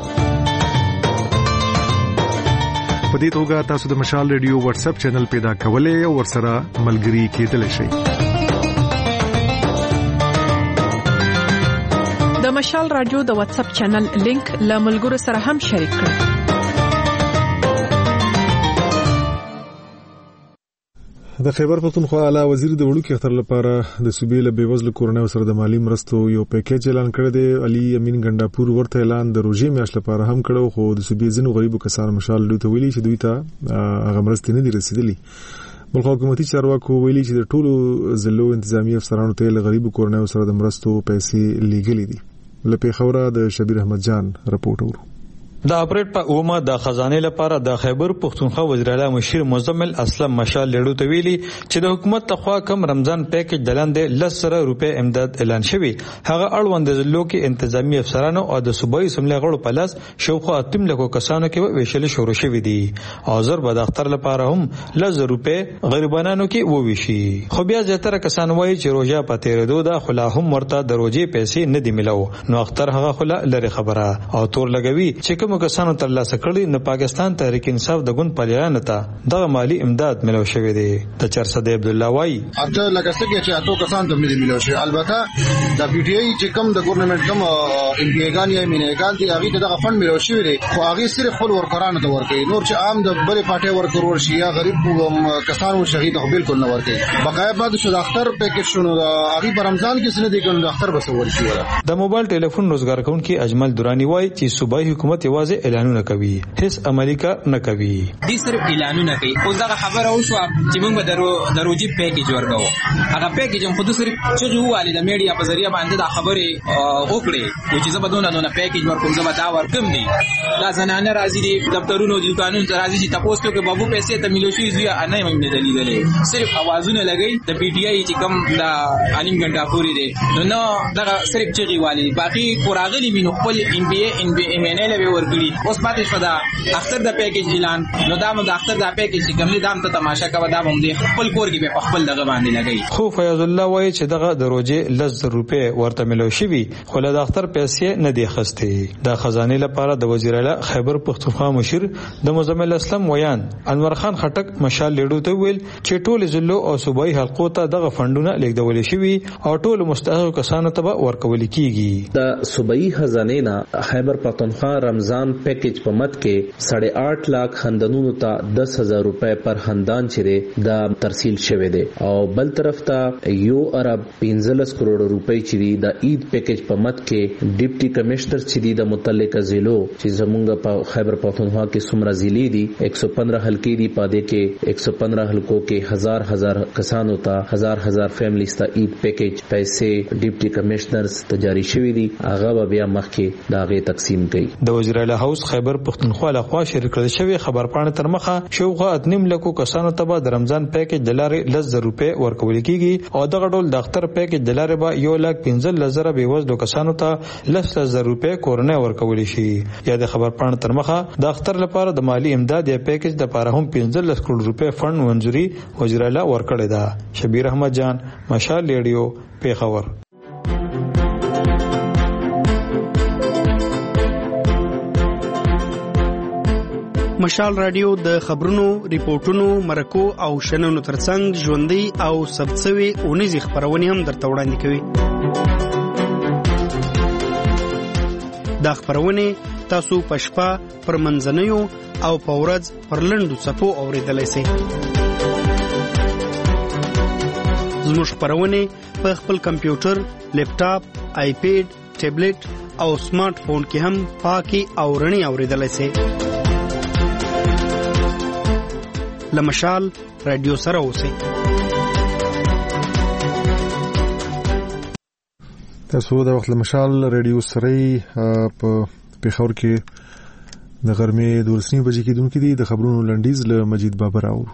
په دې توګه تاسو د مشال ریډیو واتس اپ چینل پیدا کولای او ورسره ملګري کېدلی شئ. د مشال رادیو د واتس اپ چینل لینک له ملګرو سره هم شریک کړئ. د خیبر پختونخوا اعلی وزیر د وړو کې اختر لپاره د صوبې له بیوزلو کورنیو سره د مالی مرستو یو پیکیج اعلان کړی دی. علي امین ګنڈاپور ورته اعلان د روزي میاشت لپاره هم کړو، خو د صوبې ځینو غریبو کسانو مشال دوی ته ویلي چې دوی ته هغه مرستې نه دي رسیدلي. بلخ حکومتي چارواکو ویلي چې د ټولو ضلعو انتظامی افسرانو ته له غریبو کورنیو سره د مرستو پیسې لیږلې دي. له پیښوره د شبیر احمد جان رپورټ اورو. د اپریټ په اومه د خزانه لپاره د خیبر پختونخوا وزیر اعلی مشیر مزمل اسلم مشال لړو ته ویلي چې د حکومت تخوا کم رمضان پیکیج دلاندې لسره روپے امداد اعلان شوی. هغه اړوند ضلعو کې انتظامی افسرانو او د صوبایي اسمبلی غړو په لاس شاوخوا اتم لکو کسانو کې ویشل شروع شوی دي. حاضر به د اختر لپاره هم لس روپے غریبانو کې وویشي. خو بیا زیاتره کسان وایي چې روزه پاتې ردو د خلا هم ورته د روزي پیسې نه دی ملو، نو اختر هغه خلا لري خبره او تور لګوي چې کوم کسانو ترلاسه کړي نه پاکستان تحریک انصاف د ګوند پالیان ته دغه مالی امداد ملو شوی دی. د چرصد عبد الله وای اته لکه څنګه چې اته کسان ته ملي ملو شي. البته د پی ټی آی چې کوم د ګورنمنت کوم ام پی ایګان یا مینېګان دي هغه ته دغه فند ملو شوی دی، خو هغه صرف خپل ورکرانو ته ورکړي، نور چې عام د بلې پټه ورکر ورشي یا غریب کسانو شهید خو بالکل نه ورکړي. بقایه بعد شو د اختر پیکیج شنو د هغه په رمضان کې سن دي کړي د اختر بس ورشي. د موبایل ټلیفون روزګار کونکي اجمل دورانی وای چې صوبایي حکومت یوازې اعلانونه کوي، هیڅ عملی کار نه کوي. دې صرف اعلانونه کوي. اوس دا خبره او شو چې موږ به درو دروجي پیکیج ورکو. هغه پیکیج هم خود صرف چې وواله د میډیا په ذریعہ باندې دا خبره وکړي چې زه به دونه دونه پیکیج ورکوم، زه به دا ورکم دي. دا زنانه راځي دي دفترونو د قانون راځي چې تاسو ته بابو پیسې ته ملي شي زوی نه مې دلیلې صرف اوازونه لګي. د پی ټی آی چې کوم دا علیم ګنڈاپوري دي نو نو دا صرف چې غوالي باقي کوراغلي مينو خپل ام بي ام بي ام ان ال ورګړي. اوس پاتې شو دا اختر د پیکیج اعلان، نو دا مو د اختر د پیکیج کوم دي دام ته تماشا کوي، دا هم دي خپل کور کې په خپل دغه باندې لګي. خو فیاض الله وایي چې دغه د روزه لس روپے ورته ملو شي، خو له اختر پیسې نه دی خسته. د خزانه لپاره د وزیر اعلی خیبر پختونخوا مشیر د مزمل اسلم ویان انور خان خټک مشال لیډو ته ویل چې ټول ضلعو او صوبایي حلقو ته دغه فندونه لیږدول شي او ټول مستحق کسانو ته ورکول کیږي. د صوبایي خزانه نه خیبر پختونخوا رمضان پیکیج په مت کې ساڑھے آٹھ لاکھ خاندانونو ته دس هزار روپے پر خاندان چیرې دا ترسیل شوه دي او بل طرف ته یو ارب پنځلس کروڑ روپے چیرې د عید پیکیج په مت کې ډیپټي کمشنر چیرې د متعلقه ضلعو چې زمونږ په خیبر پختونخوا کې څومره ضلع دي ایک سو پندرہ حلقې دي، پاده کې ایک سو پندرہ حلقو کې ہزار ہزار کسانو ته ہزار ہزار فیملیز ته عید پیکیج پیسې ډیپټي کمشنرز ته جاری شوی دي، هغه بیا مخکې داغه تقسیم کړي. د وزیر اعلی هاوس خیبر پختونخوا لخوا شریک کړل شوی خبر پاڼه تر مخه شوغه اتنیم لکو کسانو ته د رمضان پیکیج د لارې لس روپے ورکول کیږي او دغه ډول د اختر پیکیج د لارې به یو لک پنځه لزره بیوزلو کسانو ته لس لزر روپے کورنۍ ورکول شي. یا د خبر پاڼه تر مخه د اختر لپاره د مالی امداد یا پیکیج د لپاره هم پنځه لس کروڑ روپے فند منځوري وزیر اعلی ورکړی دا. شبیر احمد جان مشال ریډیو پیښور. مشال رادیو د خبرونو، ریپورتونو، مرکو او شننو ترڅنګ ژوندۍ او ثبتسوي اونیزې خبرونه هم درته وړاندې کوي. دا خبرونه تاسو په شپه پر منځنیو او په ورځ پر لنډو صفو اوریدلای شئ. زموږ خبرونه په خپل کمپیوټر، لیپټاپ، آیپیډ، ټابلیټ او سمارټ فون کې هم پاکي او رڼي اوریدلای شئ. لمشال رادیو سره اوسئ. تاسو د وخت لمشال رادیو سره په پیښور کې د غرمې دولسنی بجې کې دونکو دي د خبرونو لنډیز له مجید بابر اورو.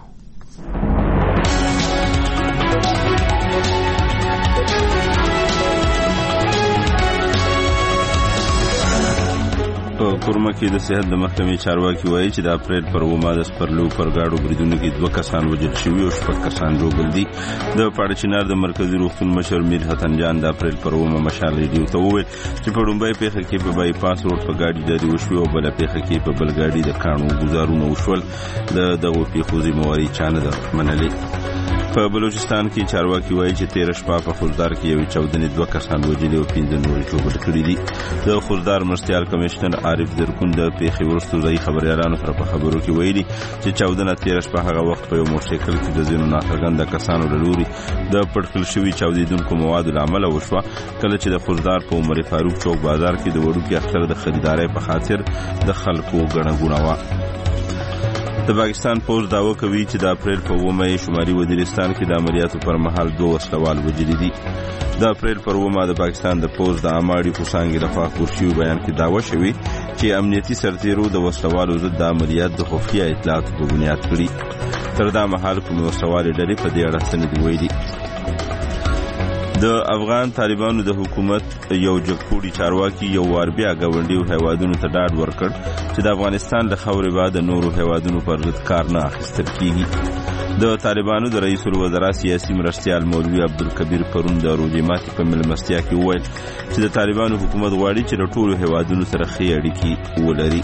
په کورما کې د صحت د محکمې چارواکي وایي چې د اپریل پر اومه د سپرلو پر گاډو بریدونو کې دوه کسان وژل شوي او شپږ کسان ژوبل دي. د پاړچینار د مرکزي روغتون مشر میر حسن جان د اپریل پر اومه مشال ریډیو ته وویل چې په لومړۍ پیښه کې په بای پاس روډ په ګاډي جاري وشوي او بله پیښه کې په بل ګاډي د کاڼو ګزارونه وشول. د دغو پیښو ذمهواري چا نه ده منلې. په بلوچستان کې چارواکي وایي چې تیره شپه په خوزدار کې یوې چاودنې دوه کسان وژلي او پنځه نور ژوبل کړي دي. د خوزدار مرستیال کمشنر عارف زرکون د پیښې وروسته ځایي خبریالانو سره په خبرو کې ویلي چې چاودنه تیره شپه هغه وخت په یو موټرسایکل کې د ځینو ناڅرګنده کسانو له لوري د پټکل شوي چاودېدونکو موادو له امله وشوه، کله چې د خوزدار په عمر فاروق چوک بازار کې د وړوکي اختر د خریدارۍ په خاطر د خلکو ګڼه ګوڼه وه. د پاکستان پوز دعوه کوي چې د اپریل په اومه شمالي وزیرستان کې د عملیاتو پر مهال دوه وسلوال وژلي دي. د اپریل پر اومه د پاکستان د پوز د عامه اړیکو څانګې لخوا خپور شوي بیان کې دعوه شوې چې امنیتي سرتیرو د وسلوالو ضد د عملیات د خفیه اطلاعاتو په بنیاد کړي. تر دا مهال کومې وسلوالې ډلې په دې اړه څه نه دي ویلي. د افغان طالبانو د حکومت یو جګپوړي چارواکي یو وار بیا ګاونډیو هیوادونو ته ډاډ ورکړ چې د افغانستان له خاورې به د نورو هیوادونو پر ضد کار نه اخیستل کیږي. د طالبانو د رئیس الوزرا سیاسي مرستیال مولوي عبدالکبیر پرون د روژې ماتي په مېلمستیا کې وویل چې د طالبانو حکومت غواړي چې له ټولو هیوادونو سره ښې اړیکې ولري.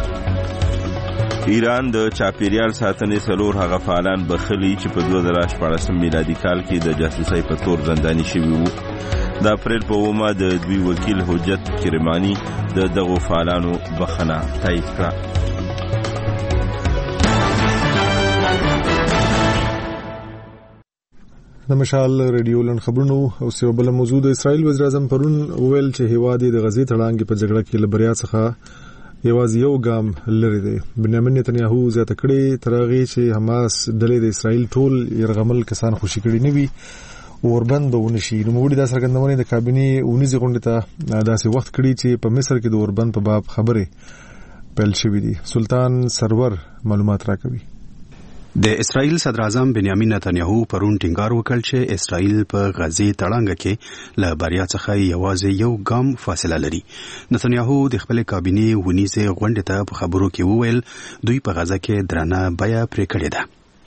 ایران د چاپیریال ساتنې څلور هغه فعالان بخښلي چې په دوه زره شپاړسم میلادي کال کې د جاسوسۍ په تور زنداني شوي وو. د اپریل په اومه د دوی وکیل حجت کرماني د دغو فعالانو بخښنه تایید کړه. د مشال ریډیو لن خبرونو او سیو بل موضوع د اسرائیل وزیر اعظم پرون ویل چې هیواد د غزې تړانګې په جګړه کې لبریا څخه یوازې یو ګام لري دی. بنیامین نتنیاهو زیاته کړې تر هغې چې حماس ډلې د اسرائیل ټول یرغمل کسان خوشي کړي نه وي اوربند به ونه شي. نوموړي دا څرګندونې د کابینې اونیزې غونډې ته داسې وخت کړي چې په مصر کې د اوربند په باب خبرې پیل شوې دي. سلطان سرور معلومات راکوي. د اسرائیل صدر اعظم بنیامین نتنیاهو پرون ټینګار وکړ چې اسرائیل په غزې تړانګه کې له بریا څخه یوازې یو ګام فاصله لري. نتنیاهو د خپل کابینې ونیزې غونډې ته په خبرو کې وویل دوی په غزه کې درنه بیه پرې کړې ده.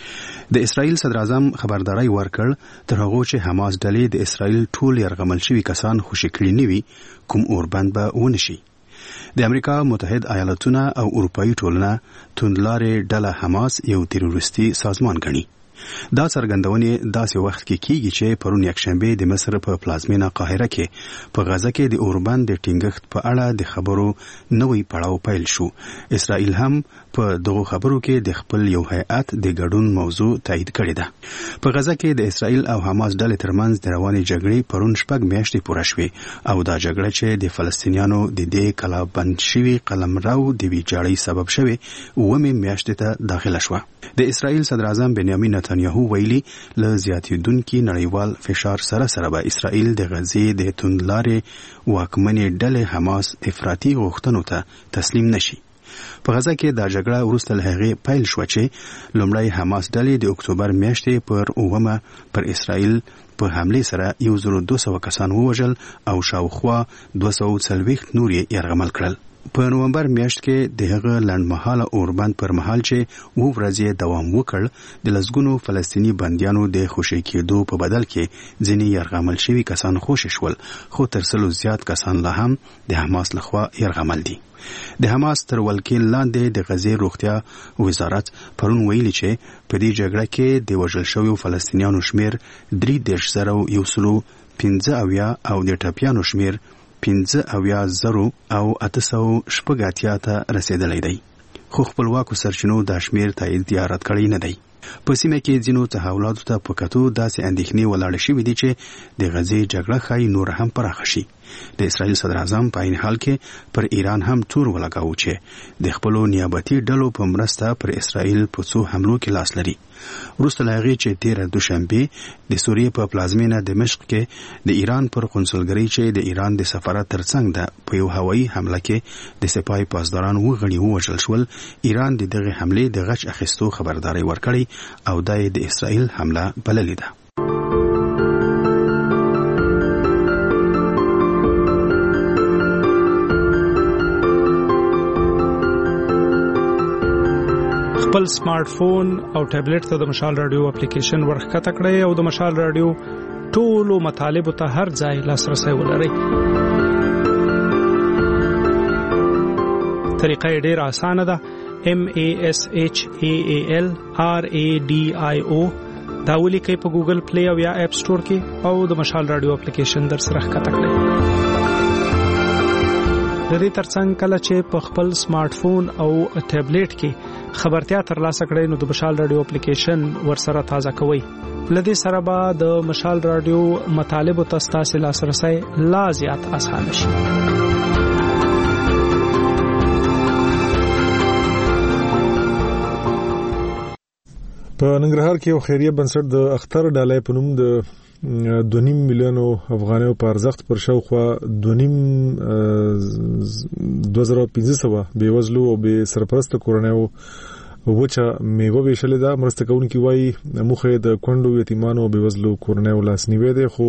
د اسرائیل صدر اعظم خبرداري ورکړ تر هغه چې حماس ډلې د اسرائیل ټول یرغمل شوي کسان خوشي کړي نه وي کوم اوربند به ونه شي. د امریکا متحد ایالاتونه او اروپאי ټولنه توندلارې ډله حماس یو تروریستي سازمان ګڼي. دا څرګندونې داسې وخت کې کیږي چې پرون یکشنبه د مصر په پلازمینه قاهره کې په غزه کې د اوربند د ټینګښت په اړه د خبرو نوې پړاو پیل شو. اسرائیل هم په دغه خبرو کې د خپل یو هیئت د ګډون موضوع تایید کړې ده. په غزه کې د اسرائیل او حماس ډلې ترمنځ د روانې جګړې پرون شپږ میاشتې پوره شوې او دا جګړه چې د فلسطینیانو د دې کلابند شوي قلمرو د ویجاړۍ سبب شوې اومه میاشتې ته داخله شوه. د اسرائیل صدر اعظم بنیامین نتنیاهو ویلي له زیاتېدونکي نړیوال فشار سره سره به اسرائیل د غزې د توندلارې واکمنې ډلې حماس افراطي غوښتنو ته تسلیم نشي. په غزه کې دا جګړه وروسته له هغې پیل شوه چې لومړی حماس ډلې د اکتوبر میاشتې پر اوومه پر اسرائیل په حمله سره یو زر دوه سوه کسان ووژل او شاوخوا دوه سوه څلوېښت نور یې یرغمل کړل. په نومبر میاشت کې د هغه لنډمهاله اوربند پر مهال چې و ورځې دوام وکړ د لسګونو فلسطینی بندیانو د خوشي کېدو په بدل کې ځینې یرغمل شوي کسان خوشي شول، خو تر سلو زیات کسان لا هم د حماس لخوا یرغمل دي. د حماس تر ولکې لاندې د غزې روغتیا وزارت پرون ویلي چې په دې جګړه کې د وژل شویو فلسطینیانو شمیر درې دېرش زره یو سلو پنځه اویا او د ټپیانو شمیر پنځه اویا زرو او اته سوه شپږ اتیا ته رسیدلی دی، خو خپلواکو سرچینو دا شمیر تایید یا رد کړی نه دی. په سیمه کې ځینو تحولاتو ته په کتو داسې اندېښنې ولاړې شوې دي چې د غزې جګړه ښایي نور هم پراخه شي. د اسرائیل صدر اعظم په عین حال کې پر ایران هم تور ولګاوه چې د خپلو نیابتي ډلو په مرسته پر اسرائیل په څو حملو کې لاس لري. وروسته له هغې چې تېره دوشنبې د سوریې په پلازمینه دمشق کې د ایران پر قونسلګرۍ چې د ایران د سفارت ترڅنګ ده په یو هوایي حمله کې د سپاه پاسداران اووه غړي ووژل شول، ایران د دغې حملې د غچ اخیستو خبرداری ورکړی او دا یې د اسرائیل حمله بللې ده. خپل سمارټ فون او ټابلیټ ته د مشال رادیو اپلیکیشن ورښکته کړئ او د مشال رادیو ټولو مطالبو ته هر ځای لاسرسی ولرئ. طریقه یې ډېره اسانه ده. M A S H A A L R A D I O دا ولیکئ په ګوګل پلی او یا اپ سٹور کې او د مشال رادیو اپلیکیشن در سره ښکته کړئ. د دې ترڅنګ کله چې په خپل سمارټ فون او ټابلیټ کې خبرتیا ترلاسه کړئ نو د مشال رادیو اپلیکیشن ورسره تازه کوئ. لدې سره به د مشال رادیو مطالبو ته ستاسو لاسرسی لا زیات اسانه شي. په ننګرهار کې یو خیریه بنسټ د اختر ډالۍ په نوم د دوه نیم میلیونو افغانیو په ارزښت پر شاوخوا دوه نیم دوه زره پنځه سوه بېوزلو او بې سرپرسته کورنیو وچه میوه ویشلې ده. مرسته کوونکي وایي موخه د کونډو یتیمانو او بېوزلو کورنیو لاسنیوی دی، خو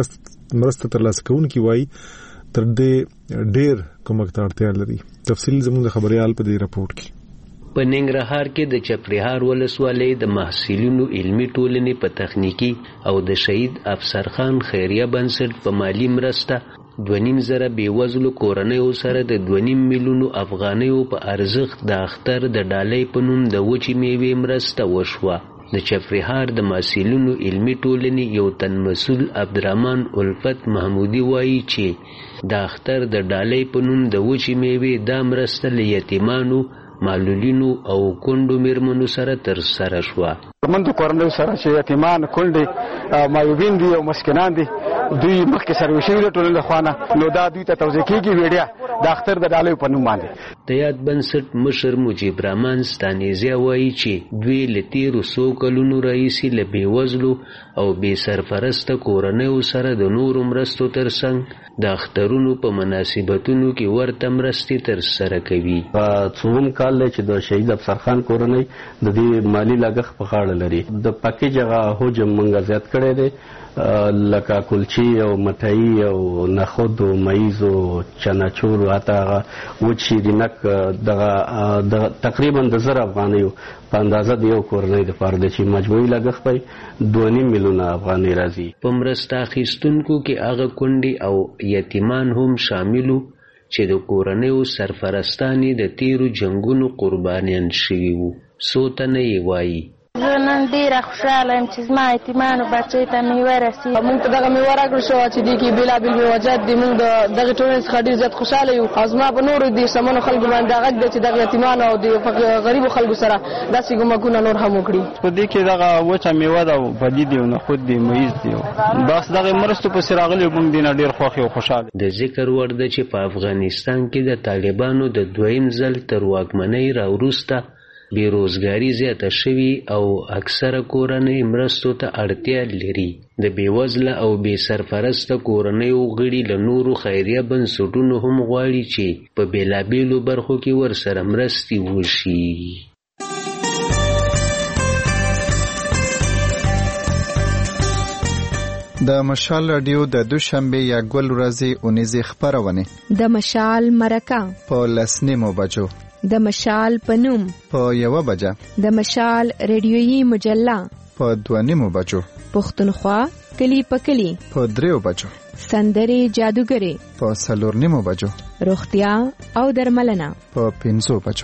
مرسته ترلاسه کوونکي وایي تر دې ډېر کومک ته اړتیا لري. تفصیل زموږ د خبریال په دې راپورټ کې. په ننګرهار کې د چپرهار ولسوالۍ د محصلینو علمي ټولنې په تخنیکی او د شهید افسر خان خیریه بنسټ په مالی مرسته دوه نیم زره بېوزلو کورنیو سره د دوه نیم میلیونو افغانیو په ارزښت د اختر د ډالۍ په نوم د وچې میوې مرسته وشوه. د چپرهار د محصلینو علمي ټولنې یو تن مسؤل عبدالرحمن الفت محمودي وایي چې د اختر د ډالۍ په نوم د وچې میوې دا مرسته له یتیمانو، معلولینو او کونډو میرمنو سره تر سره شوه. من د کورنیو سره چې یتیمان، کونډې، معیوبین دي او مسکینان دي، دوی مخکې سروي شوي د ټولنې له خوا نه، نو دا دوی ته توزیع کېږي ویډیا د اختر د ډالۍ په نوم باندې. د یاد بنسټ مشر مجیب رحمان ستانیزیا وایي چې دوی له تېرو څو کلونو راهیسې له بېوزلو او بې سرپرسته کورنیو سره د نورو مرستو ترڅنګ د اخترونو په مناسبتونو کې ورته مرستې ترسره کوي. څوم کال دی چې د شهید افسر خان کورنۍ د دې مالی لګښت په غاړه لري. د پکیج هغه حجم موږ زیات کړی دی، لکه کلچی او مټائی او نخود او مایز او چناچور او حتی هغه وچ شیرینک دغه تقریبا د زر افغانیو په اندازه د یو کورنۍ دپاره دی چې مجموعي لګښت به دوه نیم میلیونه افغانۍ راځي. په مرسته اخیستونکو کې هغه کونډې او یتیمان هم شاملو چې د کورنیو سرپرستانې د تیرو جنګونو قربانیان شوي وو. څو تنه یې وایي زه نن ډېره خوشحاله یم چې زما یتیمانو بچیو ته میوه رسېږي. موږ ته دغه میوه راکړل شوه چې دې کې بېلابېل میوهجات دي. موږ د دغې ټولنې څخه ډېر زیات خوشحاله یو او زما په نورو دې شتمنو خلکو باندې دا غږ دی چې دغه یتیمانو او د غریبو خلکو سره داسې کومکونه نور هم وکړي. په دې کې دغه وچه میوه ده او پدي دي او نخود دي، مایز دي، بس دغې مرستو پسې راغلي موږ دې نه ډېر خوښ یو خوشحاله. د ذکر وړ ده چې په افغانستان کې د طالبانو د دویم ځل تر واکمنۍ راوروسته بیروزګاری زیاته شوي او اکثره کورنۍ مرستو ته اړتیا لري. د بېوزله او بې سرپرسته کورنیو غړي له نورو خیریه بنسټونو هم غواړي چې په بېلابېلو برخو کې ورسره مرستې وشي. د مشال رادیو د دوشنبه یا ګل ورځې اونیزې خبرونه د مشال مرکه په لسنیمو بجو، د مشال پنوم په یو بجه، د مشال ریډیویي مجله په دوه بجو، پښتونخوا کلی په کلی په دریو بجو، سندري جادوګری په څلور نیمو بجو، روغتیا او درملنه په پنځو بجو.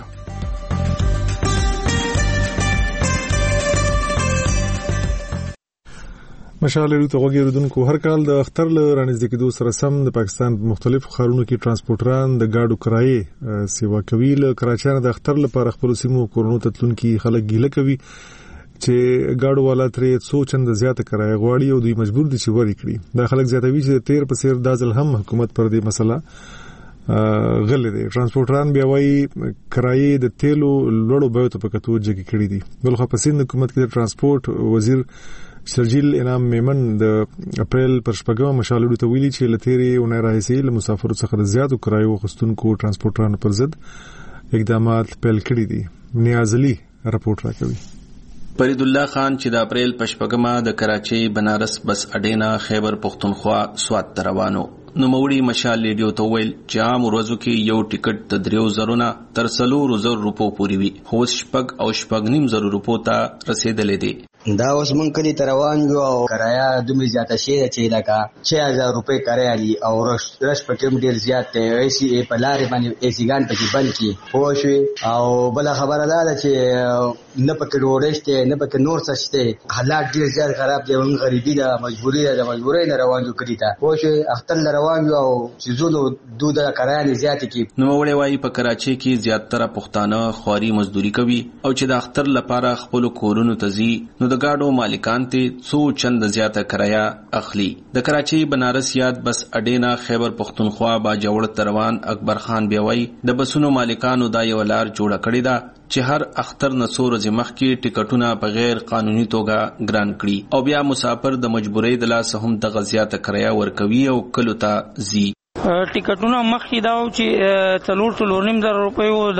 مشال رادیو ته غوږیدونکو هر کال د اختر له رانږدې کېدو سره سم د پاکستان په مختلفو ښارونو کې ترانسپورټران د ګاډو کرایې سیوا کوي. له کراچۍ نه د اختر لپاره خپلو سیمو کورونو ته تلونکي خلک ګیله کوي چې ګاډو والا ترې څو چنده زیاته کرایه غواړي او دوی مجبور دي چې ورکړي. دا خلک زیاتوي چې تیر په څیر دا ځل هم حکومت پر دې مسله غلې دي. ترانسپورټران بیا وایي کرایې د تیلو لوړو بیو ته په کتو جګې کړي دي. بلخوا په سند حکومت کې د ترانسپورټ وزیر سرجیل انعام میمن د اپریل پر شپږمه مشال رادیو ته ویلي چې له تیرې اونۍ راهیسې له مسافرو څخه د زیاتو کرایو اخیستونکو ترانسپورټرانو پر ضد اقدامات پیل کړي دي. نیاز علي راپورټ راکوي. فرید الله خان چې د اپریل په شپږمه د کراچۍ بنارس بس اډې نه خیبر پښتونخوا سوات ته روانو نو موري مشال ریډیو ته ویل چې عام ورځو کې یو ټیکټ د دریو زرونه تر څلورو زر روپو پورې وي، خو شپږ او شپږ نیم زر روپو ته رسیدلې دي. دا اوس مونږ کلی ته روان یو او کرایه دومره زیاته شوې ده چې لکه چھ هزار روپۍ کرایه دي او رش رش پکې هم ډېر زیات دی. اې سي په لارې باندې اې سیګان پکې بند کړي پوه شوې. او بله خبره دا ده چې نه پکې ډوډۍ شته نه پکې نور څه شته. حالات ډېر زیات خراب دی. موږ غریبي ده، مجبوري ده، د مجبورۍ نه روان یو کلي ته پوه شوې. اختر نه روان یو او څیزونو دود کرایه نه زیاتې کړي. نوموړی وایي په کراچۍ کې زیاتره پښتانه خواري مزدوري کوي او چې د اختر لپاره خپلو کورونو ته ځي نو د ګاډو مالکان ته څو چند زیاته کرایه اخلي. د کراچۍ بنارس یاد بس اډینا خیبر پختونخوا باجوړ تروان اکبر خان بیوي د بسونو مالکانو دا یو لار جوړه کړې ده چې هر اختر نه څو ورځې مخکې ټیکټونه په غیر قانوني توګه ګران کړي او بیا مسافر د مجبورۍ د لاسه هم دغه زیاته کرایه ورکوي او کلو ته ځي. ټیکټونه مخکې دا و چې څلور څلور نیم زره روپۍ و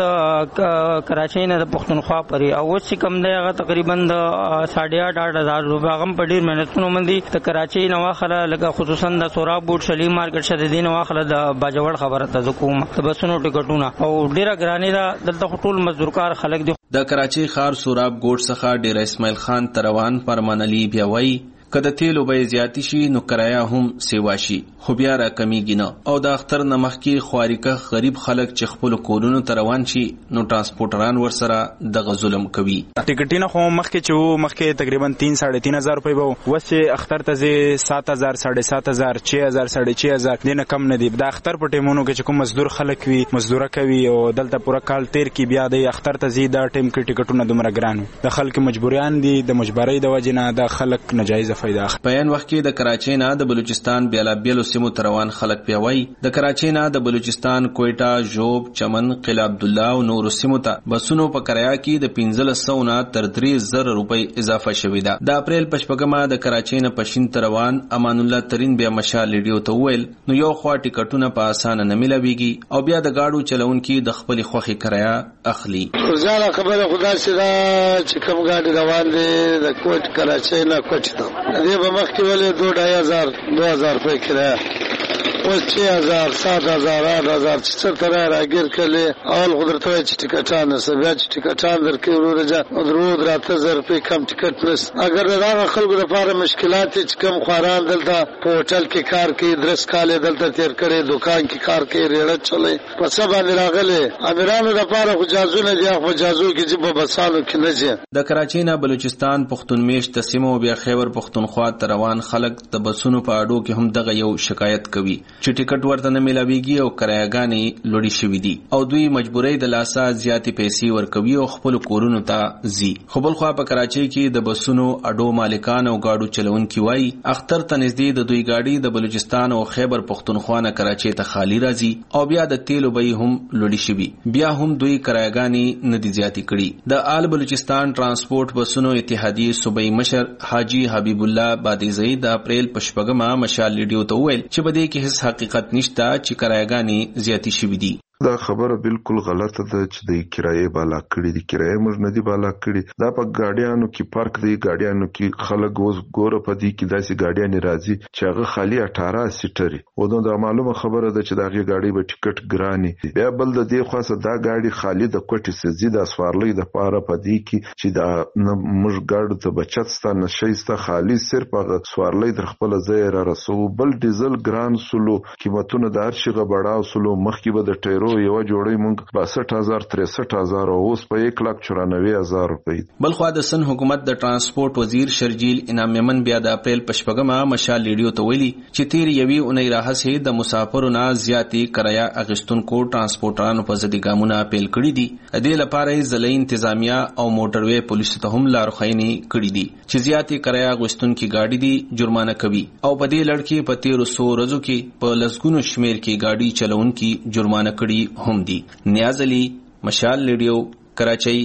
د کراچۍ نه د پښتونخوا پورې، او اوس چې کوم دی هغه تقریبا د ساډه اټ اټ هزار روپۍ. هغه هم په ډېر محنتونو باندې د کراچۍ نه واخله، لکه خصوصا د سوراب بوټ شلي مارکیټ شه د دې نه واخله د باجوړ خبره ته زه کوم د بسونو ټیکټونه او ډېره ګرانې ده. دلته ټول مزدورکار خلک دي. د کراچۍ ښار سوراب ګوټ څخه ډېر اسماعیل خان تروان فرمان علي بیا وایي که د تیلو بیې زیاتې شي نو کرایه هم سیوا شي، خو بیا راکمیږي نه. او د اختر نه مخکې خواریکه غریب خلک چې خپلو کورونو ته روان شي نو ټرانسپورټران ورسره دغه ظلم کوي. ټیکټونه خو مخکې چې وو مخکې تقریبا تین ساڑھے تین هزار روپۍ به وو، اوس چې اختر ته ځې سات هزار ساڑھے سات هزار چھ هزار ساڑھے چھ هزار دې نه کم نه دي. د اختر په ټیمونو کې چې کوم مزدور خلک وي مزدوره کوي او دلته پوره کال تیر کې بیا د اختر ته ځي دا ټیم کې ټیکټونه دومره ګران وي. د خلک مجبوریان دي، د مجبورۍ د وجې نه د خلک ناجایزه فایده اخلي. وخت کې د کراچۍ نه د بلوچستان بیلابیلو سیمو تروان خلک پیوي د کراچۍ نه د بلوچستان کوئټه ژوب چمن قلعه عبدالله او نور سیمو ته بسونو په کرایه کې د پنځلس سوه نه تر درې زره روپۍ اضافه شوې ده. د اپریل په شپږمه د کراچۍ نه پښین تروان امان الله ترین بیا مشال ریډیو ته وویل نو یو خوا ټیکټونه په اسانه نه ملاويږي او بیا د گاډو چلونکي د خپل خوخي کرایه اخلي. ځاله خبره خدا سره چې کوم گاډي روان دي د کوټ کراچۍ نه کوټ ته دې به مخکې ولې دو ډای هزار دو هزار روپۍ کرایه اوس چھ هزار سات هزار آٹھ هزار چې څه تر راګیر کړي. اول قدرت وای چې ټیکټان نس بیا چې ټیکټان درکې ورورجا درود راته زر په کم ټیکټ نس. اگر دا خلکو لپاره مشکلات چې کم خواران دلته په هوټل کې کار کوي درس کاله دلته تیر کړي دکان کې کار کوي ریړه چلے په څه باندې راغلي امیرانو لپاره خو جازونه دي خو جازو کې چې په بسانو کې نه ځي. د کراچۍ نه بلوچستان پښتون میش تسمو بیا خیبر پښتونخوا تروان خلک د بسونو په اډو کې هم دغه یو شکایت کوي چې ټیکټ ورته نه ملاويږي او کرایه‌ګانې لوړې شوې دي او دوی مجبورۍ د لاسه زیاتې پیسې ورکوي او خپل کورونو ته ځي. خو بل خوا په کراچۍ کې د بسونو اډو مالکان او گاډو چلونکي وایي اختر ته نږدې د دوی گاډي د بلوچستان او خیبر پښتونخوا نه کراچۍ ته خالی راځي او بیا د تیلو بیې هم لوړې شوي، بیا هم دوی کرایه‌ګانې نه دي زیاتې کړي. د آل بلوچستان ترانسپورت بسونو اتحادیې صوبایي مشر حاجی حبیب الله بادیزئی د اپریل په شپږمه مشال ریډیو ته وویل چې په دې کې هیڅ حقیقت نشته چې کرایه‌ګانې زیاتې شوي دي. دا خبره بالکل غلطه ده چې د کرایې بالا کړي دي. کرایې موږ نه دي بالا کړي. دا په ګاډیانو کې پارک دی، ګاډیانو کې خلک اوس ګوره په دې کې داسې ګاډیانې راځي چې هغه خالي اټاره سیټري او دا معلومه خبره ده چې دا غي ګاډي به ټیکټ ګراني. بیا بل د دې خاصه دا ګاډي خالي د کوټي سزي د سوارلې د پاره په دې کې چې دا موږ ګاډو ته بچت ستانه شيسته خالي صرف هغه سوارلې در خپل ځای را رسو. بل ډیزل ګران سلو قیمتونه د هر شي غبړاو سلو مخکې به د ټیرو یو جوړی مونږ باسټ هزار تریسټ هزار او اوس په یک لاک چورانوي هزار روپۍ. بل خو د سن حکومت د ترانسپورت وزیر شرجیل انعام یمن بیا د اپریل په شپږمه مشال ریډیو ته ویلي چې تیر یوي اونۍ راهسې د مسافرو نه زیاتې کرایه اغشتونکو ترانسپورټرانو په ضد ګامونه اپیل کړي دي. د دې لپاره ضلعي انتظامیه او موټروي پولیسو ته هم لارښوونې کړي دي چې زیاتې کرایه اغشتونکي ګاډي دي جرمانه کوي او په دې لړ کې په تیرو سو ورځو کې په لسګونو شمیر کې ګاډي چلونکي جرمانه کړي هم دي. نیاز علی مشال ریډیو کراچۍ.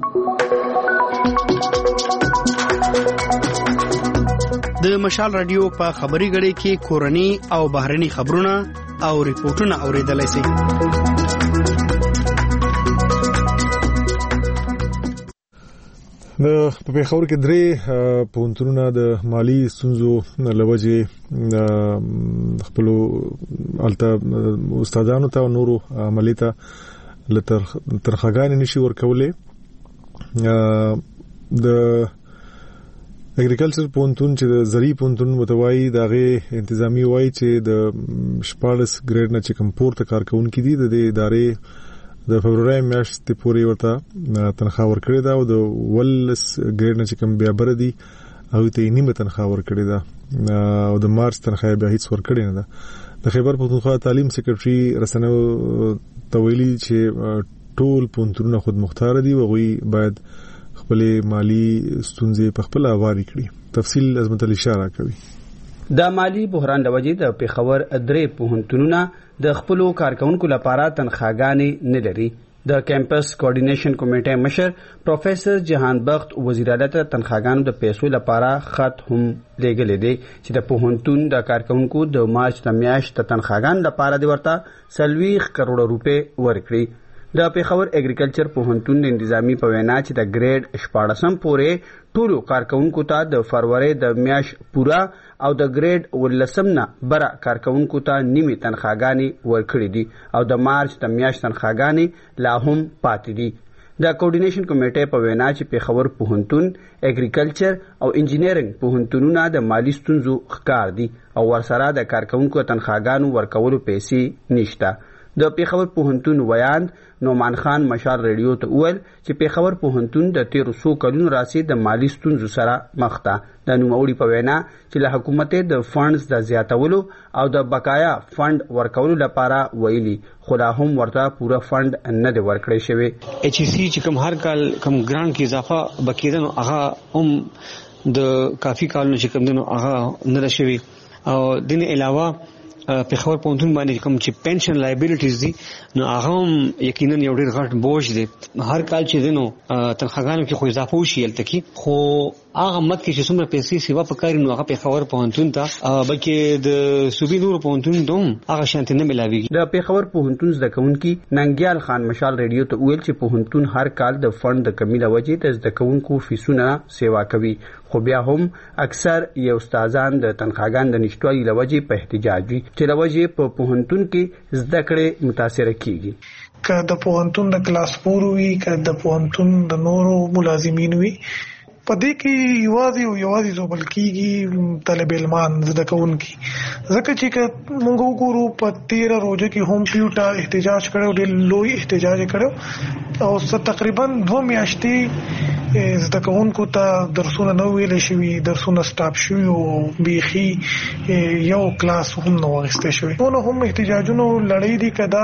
د مشال رادیو په خبري غړي کې کورني او بهرني خبرونه او ریپورتونه اوریدلای شئ. د په پیښور کې درې پونتونونه د مالی ستونزو لوجه خپل الته استادانو ته نورو عملی ته لتر ترخګان نشي ورکولې د اګریکلچر پونتون چې د زری پونتون متوای دغه انتظامی وای چې د شپارس ګریډ نه چې کوم پورته کارکونکو دي د ادارې د فبرवरी میاشتې پورې ورته تنخواه ورکړې ده او د ولس ګریډ نه چې کوم بیا بر دي هغه ته نیمه تنخواه ورکړې ده او د مارچ تنخواه بیا هیڅ ورکړې نه ده. د خیبر پختونخوا تعلیم سکرټري رسنو تویلي چې ټول پونتونه خود مختار دي او غوي باید خپل مالی ستونزې په خپل اواري کړي. تفصیل عظمت علي اشاره کوي. د مالی بحران د وجې د پیښور درې پوهنتونونه د خپل کارکونکو لپاره تنخواګانې نه لري. د کیمپس کوارډینیشن کمیټې مشر پروفیسور جهان بخت وزیر اعلی ته تنخواګانو د پیسو لپاره خط هم لېږلی دی چې د پوهنتون د کارکونکو د مارچ د میاشت د تنخواګانو لپاره د ورته سلويخ کروڑ روپې ورکړي. د پیښور اګریکلچر پوهنتون د انتظامی په وینا چې د ګریډ شپاړسم پورې ټولو کارکونکو ته د فروری د میاشت پورا او د ګریډ ولسم نه بره کارکونکو ته نیمه تنخواګانې ورکړي دي او د مارچ د میاشت تنخواګانې لا هم پاتې دي. د کوارډینیشن کمیټې په وینا چې پیښور پوهنتون اګریکلچر او انجینرینګ پوهنتونونه د مالی ستونزو ښکار دي او ورسره د کارکونکو تنخواګانو ورکولو پیسې نشته. د پیښور پوهنتون ویاند نومان خان مشال ریډیو ته وویل چې پیښور پوهنتون د تیرو څو کلونو راځي د مالی ستونزو سره مخ ده. د نوموړي په وینا چې له حکومت د فنډز د زیاتولو او د بقایا فند ورکولو لپاره ویلي خو لا هم ورته پوره فند نه دی ورکړی شوی. ایچ ای سی چې کوم هر کال کوم ګرانټ کې اضافه بکیده نو هغه هم د کافي کالونو چې کوم دنو هغه نه شوی او دین علاوه پیښور پوهنتون باندې کوم چې پنشن لایبیلیټیز دي نو هغه هم یقینا یو ډېر غټ بوج دی. هر کال چې دینو تنخواګانو کې خو اضافه وشي الته کې خو هغه مت کې چې څومره پیسې سیوا پکاري نو هغه پیښور پوهنتون ته بلکې د صوبې نور پوهنتون دوم هغه شانتي نه ملاويږي. د پیښور پوهنتون زده کوونکي ننګیال خان مشال ریډیو ته ویل چې پوهنتون هر کال د فند د کمی له وجې د زده کوونکو فیسونه سیوا کوي خو بیا هم اکثر یو استادان د تنخواګان د نشټوالي له وجې په احتجاج وي چې له وجې په پوهنتون کې زده کړې متاثر کیږي. که د پوهنتون د کلاس پور وي که د پوهنتون د نورو ملازمین وي په دې کې یوازې او یوازې زوبل کیږي طالب علمان زده کوونکي ځکه چې موږ وګورو په تیره روزه کې هم پیوټا احتجاج کړو ډېر لوی احتجاج کړو او څه تقریبا دوه میاشتې زده کوونکو ته درسونه نه ویل شوي درسونه سټاپ شوي او بیخي یو کلاس هم نه واغسته شوی. نو هم احتجاجونو لړۍ دي کدا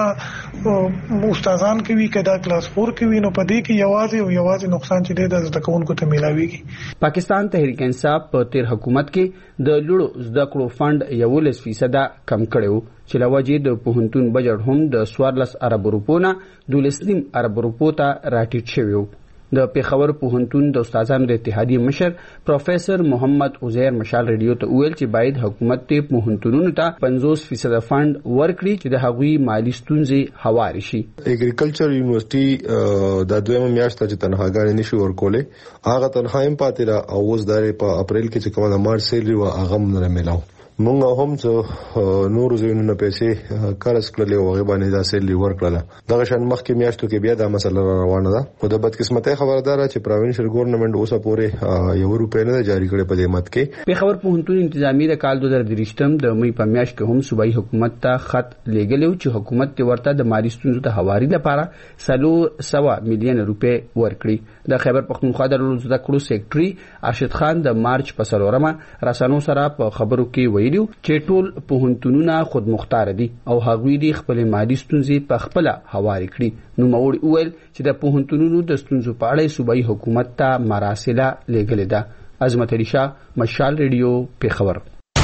استادان کوي کدا کلاس فور کوي نو په دې کې یوازې او یوازې نقصان چې دی د زده کوونکو ته ملاوي. پاکستان تحریک انصاف په تیر حکومت کې د لوړو زده کړو فند یولس فیصد کم کړو چې لوجې د پوهنتون بجټ هم د سوارلس ارب روپو نه دولس نیم ارب روپو ته راټیټ شوی. د پیښور پوهنتون د استادانو د اتحادیې مشر پروفیسور محمد عزیر مشال ریډیو ته ویل چې باید حکومت ته پوهنتونونو ته پنځوس فیصد فند ورکړي چې د هغوی مالی ستونزې هواري شي. اګریکلچر یونیورسيټي د دویمه میاشت چې تنخواګانې نشي ورکولې هغه تنخواه هم پاتې را او اوس د اپریل کې چې کومه مارچ سیلري و هغه هم نه ملاو. مونږ هم څه نور زینونه پیسې قرض کړلې او هغه باندې دا سیلري ورکړله. دغه شان مخکې میاشتو کې بیا دا مسله روانه ده. خو د بدقسمتۍ خبردار چې پروینشل ګورنمنت اوسه پورې یو روپې نه جاری کړي په دې مت کې. پیښور پوهنتون انتظامی د کال دوه هزار درې د مې په میاشت کې هم صوبایي حکومت ته خط لېږلی چې حکومت ته ورته د مالی ستونزو د هواري لپاره څلور سوه میلیون روپې ورکړي. د خیبر پختونخوا د زده کړو سیکرټري ارشد خان د مارچ په څلورمه رسنیو سره په خبرو کې ویلي چې ټول پوهنتونونه خود مختار دي او هغوی د خپل مالی ستونزې په خپل هواري کړي. نو موري ویل چې د پوهنتونونو د ستونزو په اړه صوبایي حکومت ته مراسله لېږلې ده. عظمت علي شاه مشال ریډیو پیښور.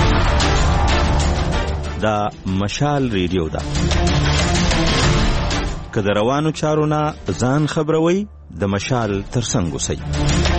دا مشال ریډیو ده که د روانو چارو نه ځان خبروي د مشال ترڅنګ اوسئ.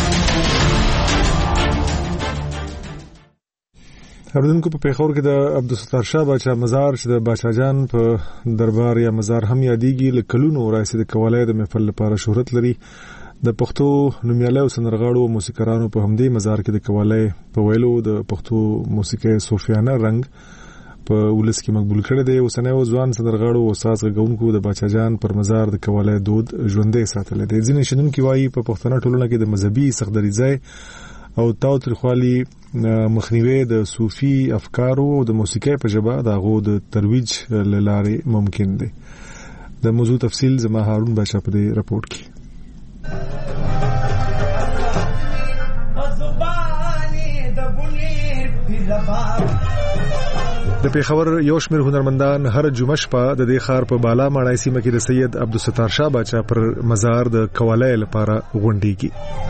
اوریدونکو په پیښور کې د عبدالستار شاه باچا مزار چې د باچا جان په دربار یا مزار هم یادېږي له کلونو راځي د کولای د محفل لپاره شهرت لري. د پښتو نومیالي او سندرغاړو او موسیقارانو په همدې مزار کې د قوالی په ویلو د پښتو موسیقي صوفیانه رنګ په ولس کې مقبول کړی دی. اوسنی ځوان سندرغاړو او ساز غږونکو د باچا جان پر مزار د قوالی دود ژوندی ساتلی دی. ځینې شنونکي وایي په پښتنه ټولنه کې د مذهبي سختدریځۍ او تاوتریخوالي مخنیوي د صوفي افکارو او د موسیقۍ په ژبه د هغو د ترویج له لارې ممکن دی. د موضوع تفصیل زما هارون بچا په دې رپورټ کې. د پیښور یو شمېر هنرمندان هر جمعه شپه د دې ښار په بالا ماڼۍ سیمه کې د سید عبدالستار شاه باچا پر مزار د قوالی لپاره غونډېږي.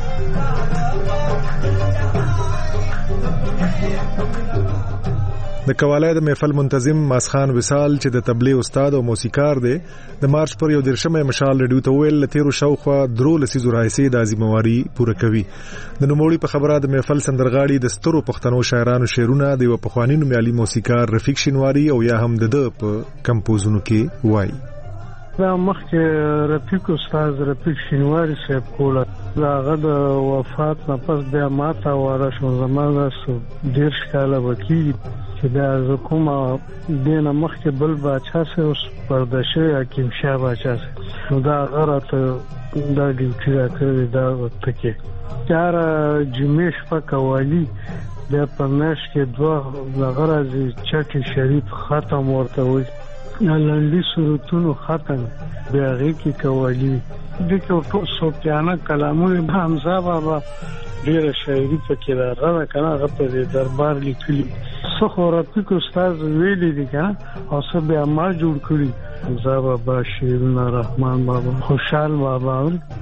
د قوالی د محفل منتظم ماسخان وصال چې د تبلیغ استاد او موسیقار دی د مارچ پر یو دېرشمه مشال رډیو ته ویل تیرو شاوخوا درو لسیزو راهیسې د ذمہواري پوره کوي. د نوموړي په خبره د محفل سندرغاړي د سترو پښتنو شاعرانو شعرونه د یو پخواني نومیالي موسیقار رفیق شینواری او یا هم د د په کمپوزونو کې وایي. دا مخکې رفیق استاد رفیق شینواری صاحب کوله هغه د وفات نه پس بیا ماته واره شو زمانه ډېر کاله وکړي چې بیا زه کومه دې نه مخکې بل باچا صاحب اوس پردشه حکیم شاه باچا صاحب نو دا هغه راته دا ډیوټي راکړې دا وخت کې چاره جمعې شپه قوالي بیا په میاشت کې دوه هغه راځي چکې شریف ختم ورته وایي لنډي سرودونو ختم بیا هغې کې قوالي دې کې ټول صوفیانه کلامونه حمزه بابا ډېره شاعري پکې راغله که نه هغه په دې دربار لیکلي څه خو رفیق استاد ویلي دي که نه او څه بیا ما جوړ کړي حمزه بابا شعرونه رحمان بابا خوشحال بابا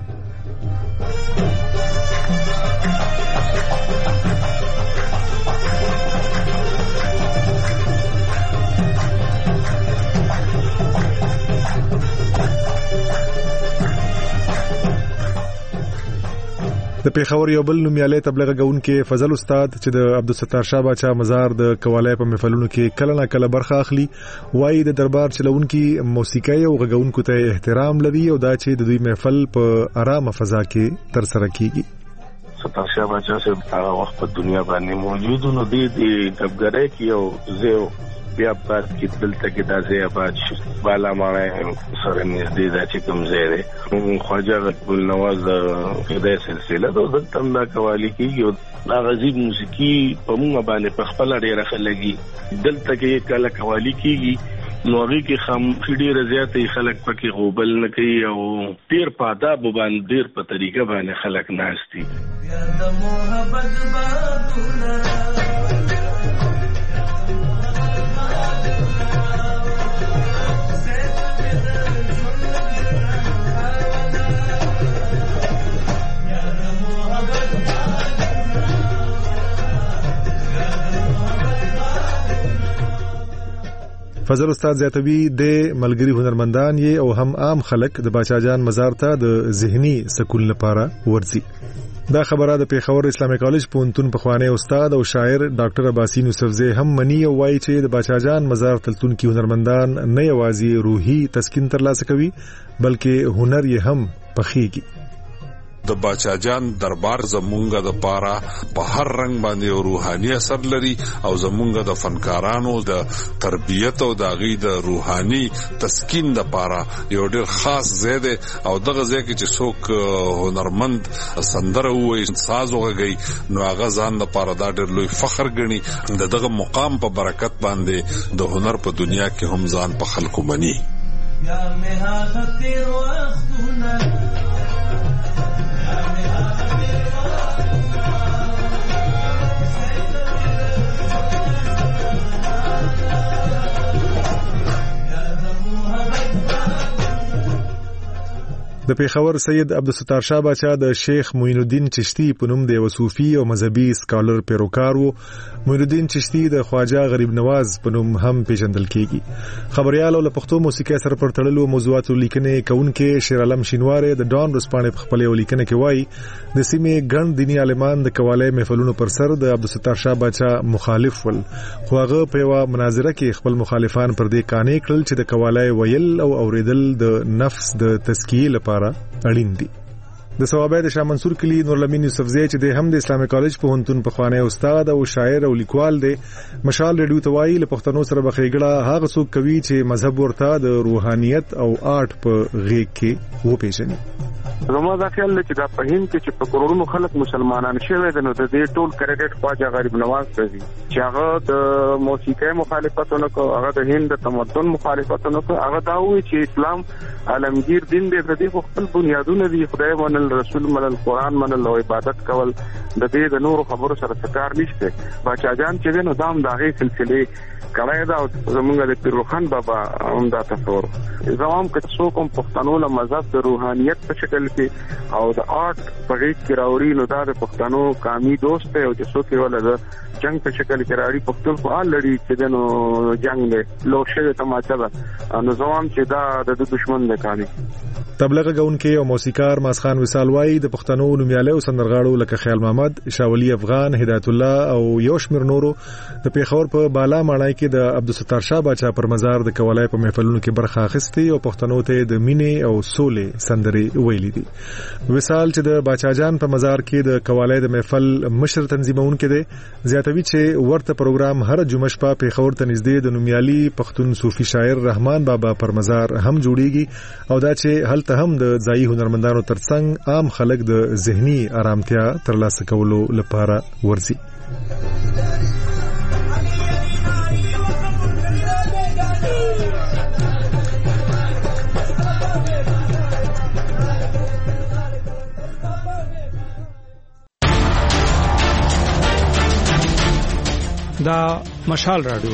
د پیښور یو بل نومیالي تبلیغ غونکي فضل استاد چې د عبدالستار شاه باچا مزار د قوالی په محفلونو کې کله نه کله برخه اخلي وایي د دربار چلونکي موسیقي او غږونکو ته احترام لري او دا چې د دوی محفل په آرامه فضا کې ترسره کیږي. ستار شاه باچا صاحب هغه وخت په دنیا باندې موجود نو د دبګرۍ کې او زه بیا بعد کې دلته کې د ځای آباد شو بالا ماڼۍ سره نږدې دا چې کوم ځای دی خواجه ګل نواز د خدای سلسله د دلته دا قوالی کېږي دا غزیب موسیقي په موږ باندې په خپل ډېره ښه لګي دلته کې کله قوالی کېږي نو هغې کې خاموشي ډېره زیاته خلک پکې غوبل نه کوي او ډېر په آدابو باندې ډېر په طریقه باندې خلک ناست دي. فضل استاد زیاتوی د ملګری هنرمندان یې او هم عام خلک د باچا جان مزار ته د ذهني سکون لپاره ورځي. دا خبره د پیښور اسلامي کالج پوهنتون پخوانی استاد او شاعر ډاکټر عباسین یوسفزی هم مني او وایي چې د باچا جان مزار تلتون کې هنرمندان نه یوازې روحي تسکین ترلاسه کوي بلکې هنر یې هم پخېږي. د باچا جان دربار زمونږه د پاره په هر رنگ باندې روحاني اثر لري او زمونږه د فنکارانو د تربیت او د غي د روحاني تسکین د پاره یو ډېر خاص ځای دی او دغه ځای کې چې څوک هنرمند سندره وایي ساز وغږي نو هغه ځان د پاره دا ډېر لوی فخر ګڼي د دغه مقام په برکت باندې د هنر په دنیا کې هم ځان په خلکو مني. یا مهاله تیر وختونه د پیښور سید عبدالستار شاه باچا د شیخ معین الدین چشتی په نوم د یو صوفي او مذهبي سکالر پیروکار وو. معین الدین چشتی د خواجه غریب نواز په نوم هم پیژندل کیږي. خبريال او پښتو موسیقي سره پر تړلو موضوعاتو لیکنې کوونکې شیر عالم شینواری د ډان رسپانې په خپل لیکنه کې وایي د سیمې ګڼ دینی عالمان د قوالی محفلونو پر سر د عبدالستار شاه باچا مخالف ول خو هغه په یو مناظره کې خپل مخالفان پر دې قانع کړل چې د قوالی ویل او اوریدل د نفس د تزکیه لپاره اړین دي. د ثوابه د شاه منصور کلی نور لمین یوسفزی چې د هم د اسلامي کالج په هنتون په خوانه استاد او شاعر او لیکوال دی مشال ریډیو توای له پښتنو سره بخېګړه هغه څوک کوي چې مذهب ورته د روحانيت او آرټ په غېږ کې و پیژني. زما دا خیال دی چې دا په هند کې چې په کروڑونو خلک مسلمانان شوي دي نو د دې ټول کریډټ خواجه غریب نواز ته دي چې هغه د موسیقي مخالفتونه کو هغه د هند د تمدن مخالفتونه کو هغه دا وایي چې اسلام عالمگیر دین دی د دې خپل بنیادونه دي خدای منل رسول منل قران منل او عبادت کول د دې د نورو خبرو سره څکار نشته. بچا جان چې نو دام دغه سلسله کړای دا زمونږ د پیروخان بابا هم دا تصور زمام که څوک هم پښتنو له مذهب د روحانيت په شکل کې او د آرټ په غېږ کې راوړي نو دا د پښتنو قامي دوست دی او چې څوک یې ولا د جنگ په شکل کې راوړي پښتون په حال لري چې نو جنگ دی لوړ شوی تماچا ده نو زمام چې دا د دشمن دی کامي. تبلیغ غونکي او موسیقار ماسخان وصال وای د پښتنو نومیاله او سندرغاړو لکه خیال محمد، شاولی افغان، هدایت الله او یوشمیر نورو د پیښور په بالا ماړای کې د عبدالستار شاه باچا پر مزار د کولای په محفلونو کې برخه اخیستي او پښتنو ته د مینې او سولې سندرې ویلې دي. وصال چې د باچا جان په مزار کې د کولای د محفل مشر تنظیمونکو دی زیاتوي چې ورته پروګرام هر جمعه شپه پیښور ته نږدې د نومیالي پښتون صوفي شاعر رحمان بابا پر مزار هم جوړیږي او دا چې هلته هم د ځایی هنرمندانو ترڅنګ عام خلک د ذهني آرامتیا ترلاسه کولو لپاره ورځي. دا مشال رادیو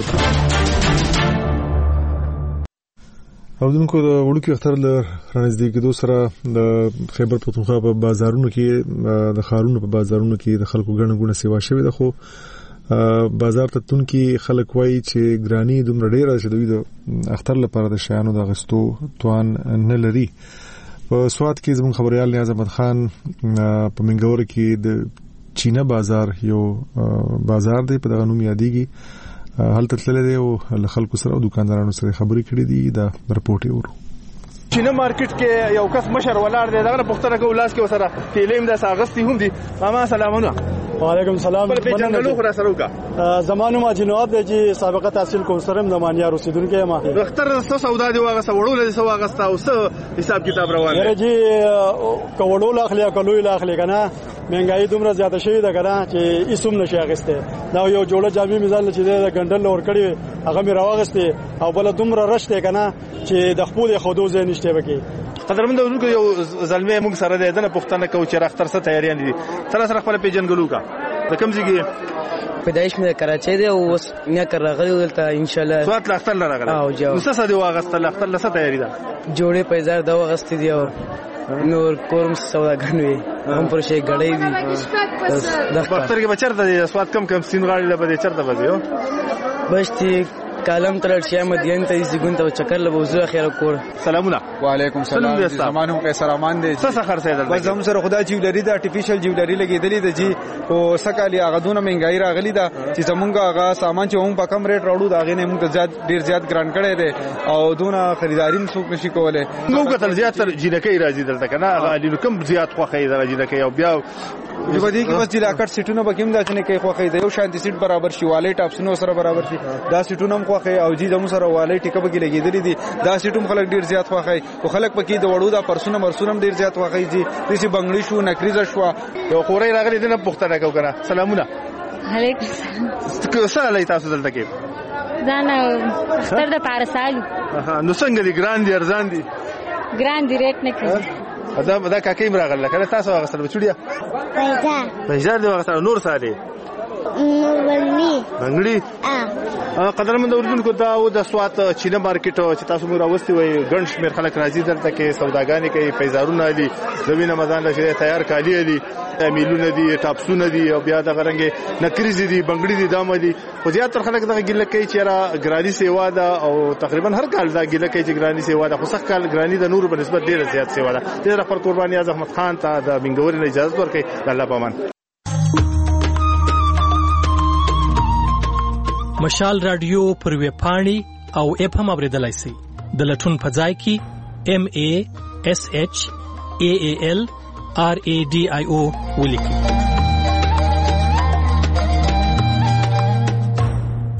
او دونکو د وړوکی اختر له رانځدې کېدو سره د خیبر پختونخوا په بازارونو کې د خارونو په بازارونو کې د خلکو ګڼه ګوڼه سیوا شوې ده خو بازار ته تون کې خلک وایي چې ګرانی دومره ډیره چې دوی د اختر لپاره د شیانو د غستو توان نه لري. په سواد کې زموږ خبريال نیاز احمد خان په منګور کې د چینه بازار یو بازار دی په دغه نوم یادېږي هلته تللی دی او له خلکو سره او دکاندارانو سره خبرې کړې دي. دا رپورټ یې ورو چینه مارکیټ کې یو کس مشر ولاړ دی دغه پښتنه کو لاس کې وسره تیلیم د ساغستی هم دي. ماما سلامونه. وعلیکم سلام. په جنګلو خورا سره وکا زمانو ما جنوب دی چې سابقه تحصیل کوم سره د مانیا رسیدونکو ما اختر څه سودا دی واغه سوړول دي سو واغه تاسو حساب کتاب روان دی جی کوړول اخلي کولو اخلي کنه مهنګای دومره زیاته شوې ده کنه چې اسوم نشي اغسته دا یو جوړه جامې مثال چې د ګندل ور کړی هغه می راوغسته او بل دومره رشته کنه چې د خپل خودو ځای نشته وکي. قدرمن دونکو یو زلمه موږ سره ده نه پښتنه کو چې راختر سره تیاریان دي تر سره خپل پیجنګلو کا د کوم ځای پیدایش مې کراچۍ دی او اوس نه کر راغلی دلته ان شاء الله سوات لاختر راغلی او جو نو څه دی واغسته لاختر لسه تیاری ده جوړې پیزار دا واغستې دی او نور کورم سوداګان وي هم پر شي غړې دي د پختر کې بچر د سوات کم کم سین غاړي لپاره چرته بځيو بشتي کالم تر شیا مدین ته زګون ته چکر لبوزو خیر کور. سلامونه. وعلیکم سلام. زمانو کې سرامان دي څه څه خرڅه ده بس هم سره خدای جیولری د ارتفیشل جیولری لګیدلې ده جی او سکالي هغه دونه مهنګای راغلی ده چې زمونږ هغه سامان چې هم په کم ریټ راوړو دا غینه موږ زیات ډیر زیات ګران کړي دي او دونه خریدارین څوک نشي کولای. موږ کتل زیات تر جنکې راځي دلته کنه هغه الینو کم زیات خوخې راځي دلته او بیا د بدی کې بس جلاکټ سیټونو بکیم دا چې نه کوي خوخې دی یو شانتي سیټ برابر شي والي ټاپسونو سره برابر شي دا سیټونو هم خوخې او جی زمو سره والي ټیکه بګی لګیدلې دي دا سیټوم خلک ډیر زیات خوخې او خلک پکې د وړو دا پرسونه مرسونه ډیر زیات خوخې دي دسی بنگړي شو نکریزه شو یو خوري راغلي دنه پختنه کو کنه. سلامونه. علیکم السلام. څه لای تاسو دلته کې دا نه اختر د پارسالو نو څنګه دي ګران دي ارزان دي ګران دي ریټ نه کوي دا دا کاکې مرغله کله تاسو هغه سره چوډیا پیسا پیسا دی هغه سره نور ساده نور ولني بنگړي ا قدرمن اوردونکو دا او د سوات چینه مارکیټ چې تاسو مو راوستي وي ګڼ شمیر خلک راځي دلته کې سوداګانې کوي پیزارونه دي زمينه مدان لشي تیار کالی دي میلونه دي ټاپسونه دي او بیا د غرنګ نکریزي دي بنگړي دي دامه دي خو زیاتره خلک دغه ګله کوي چې را ګرانی سیوا ده او تقریبا هر کال دا ګله کوي چې ګرانی سیوا ده خو څخه کال ګرانی د نور په نسبت ډیره زیات سیوا ده. د خپل قرباني اعظم احمد خان ته د منګوري نه اجازه ورکړي. الله پامان. مشال رادیو پر ویب پاڼې او اپ هم اوریدلای شئ د لټون په ځای کې ام ای اس ایچ ای ای ال آر ا ډي آی او ولیکئ.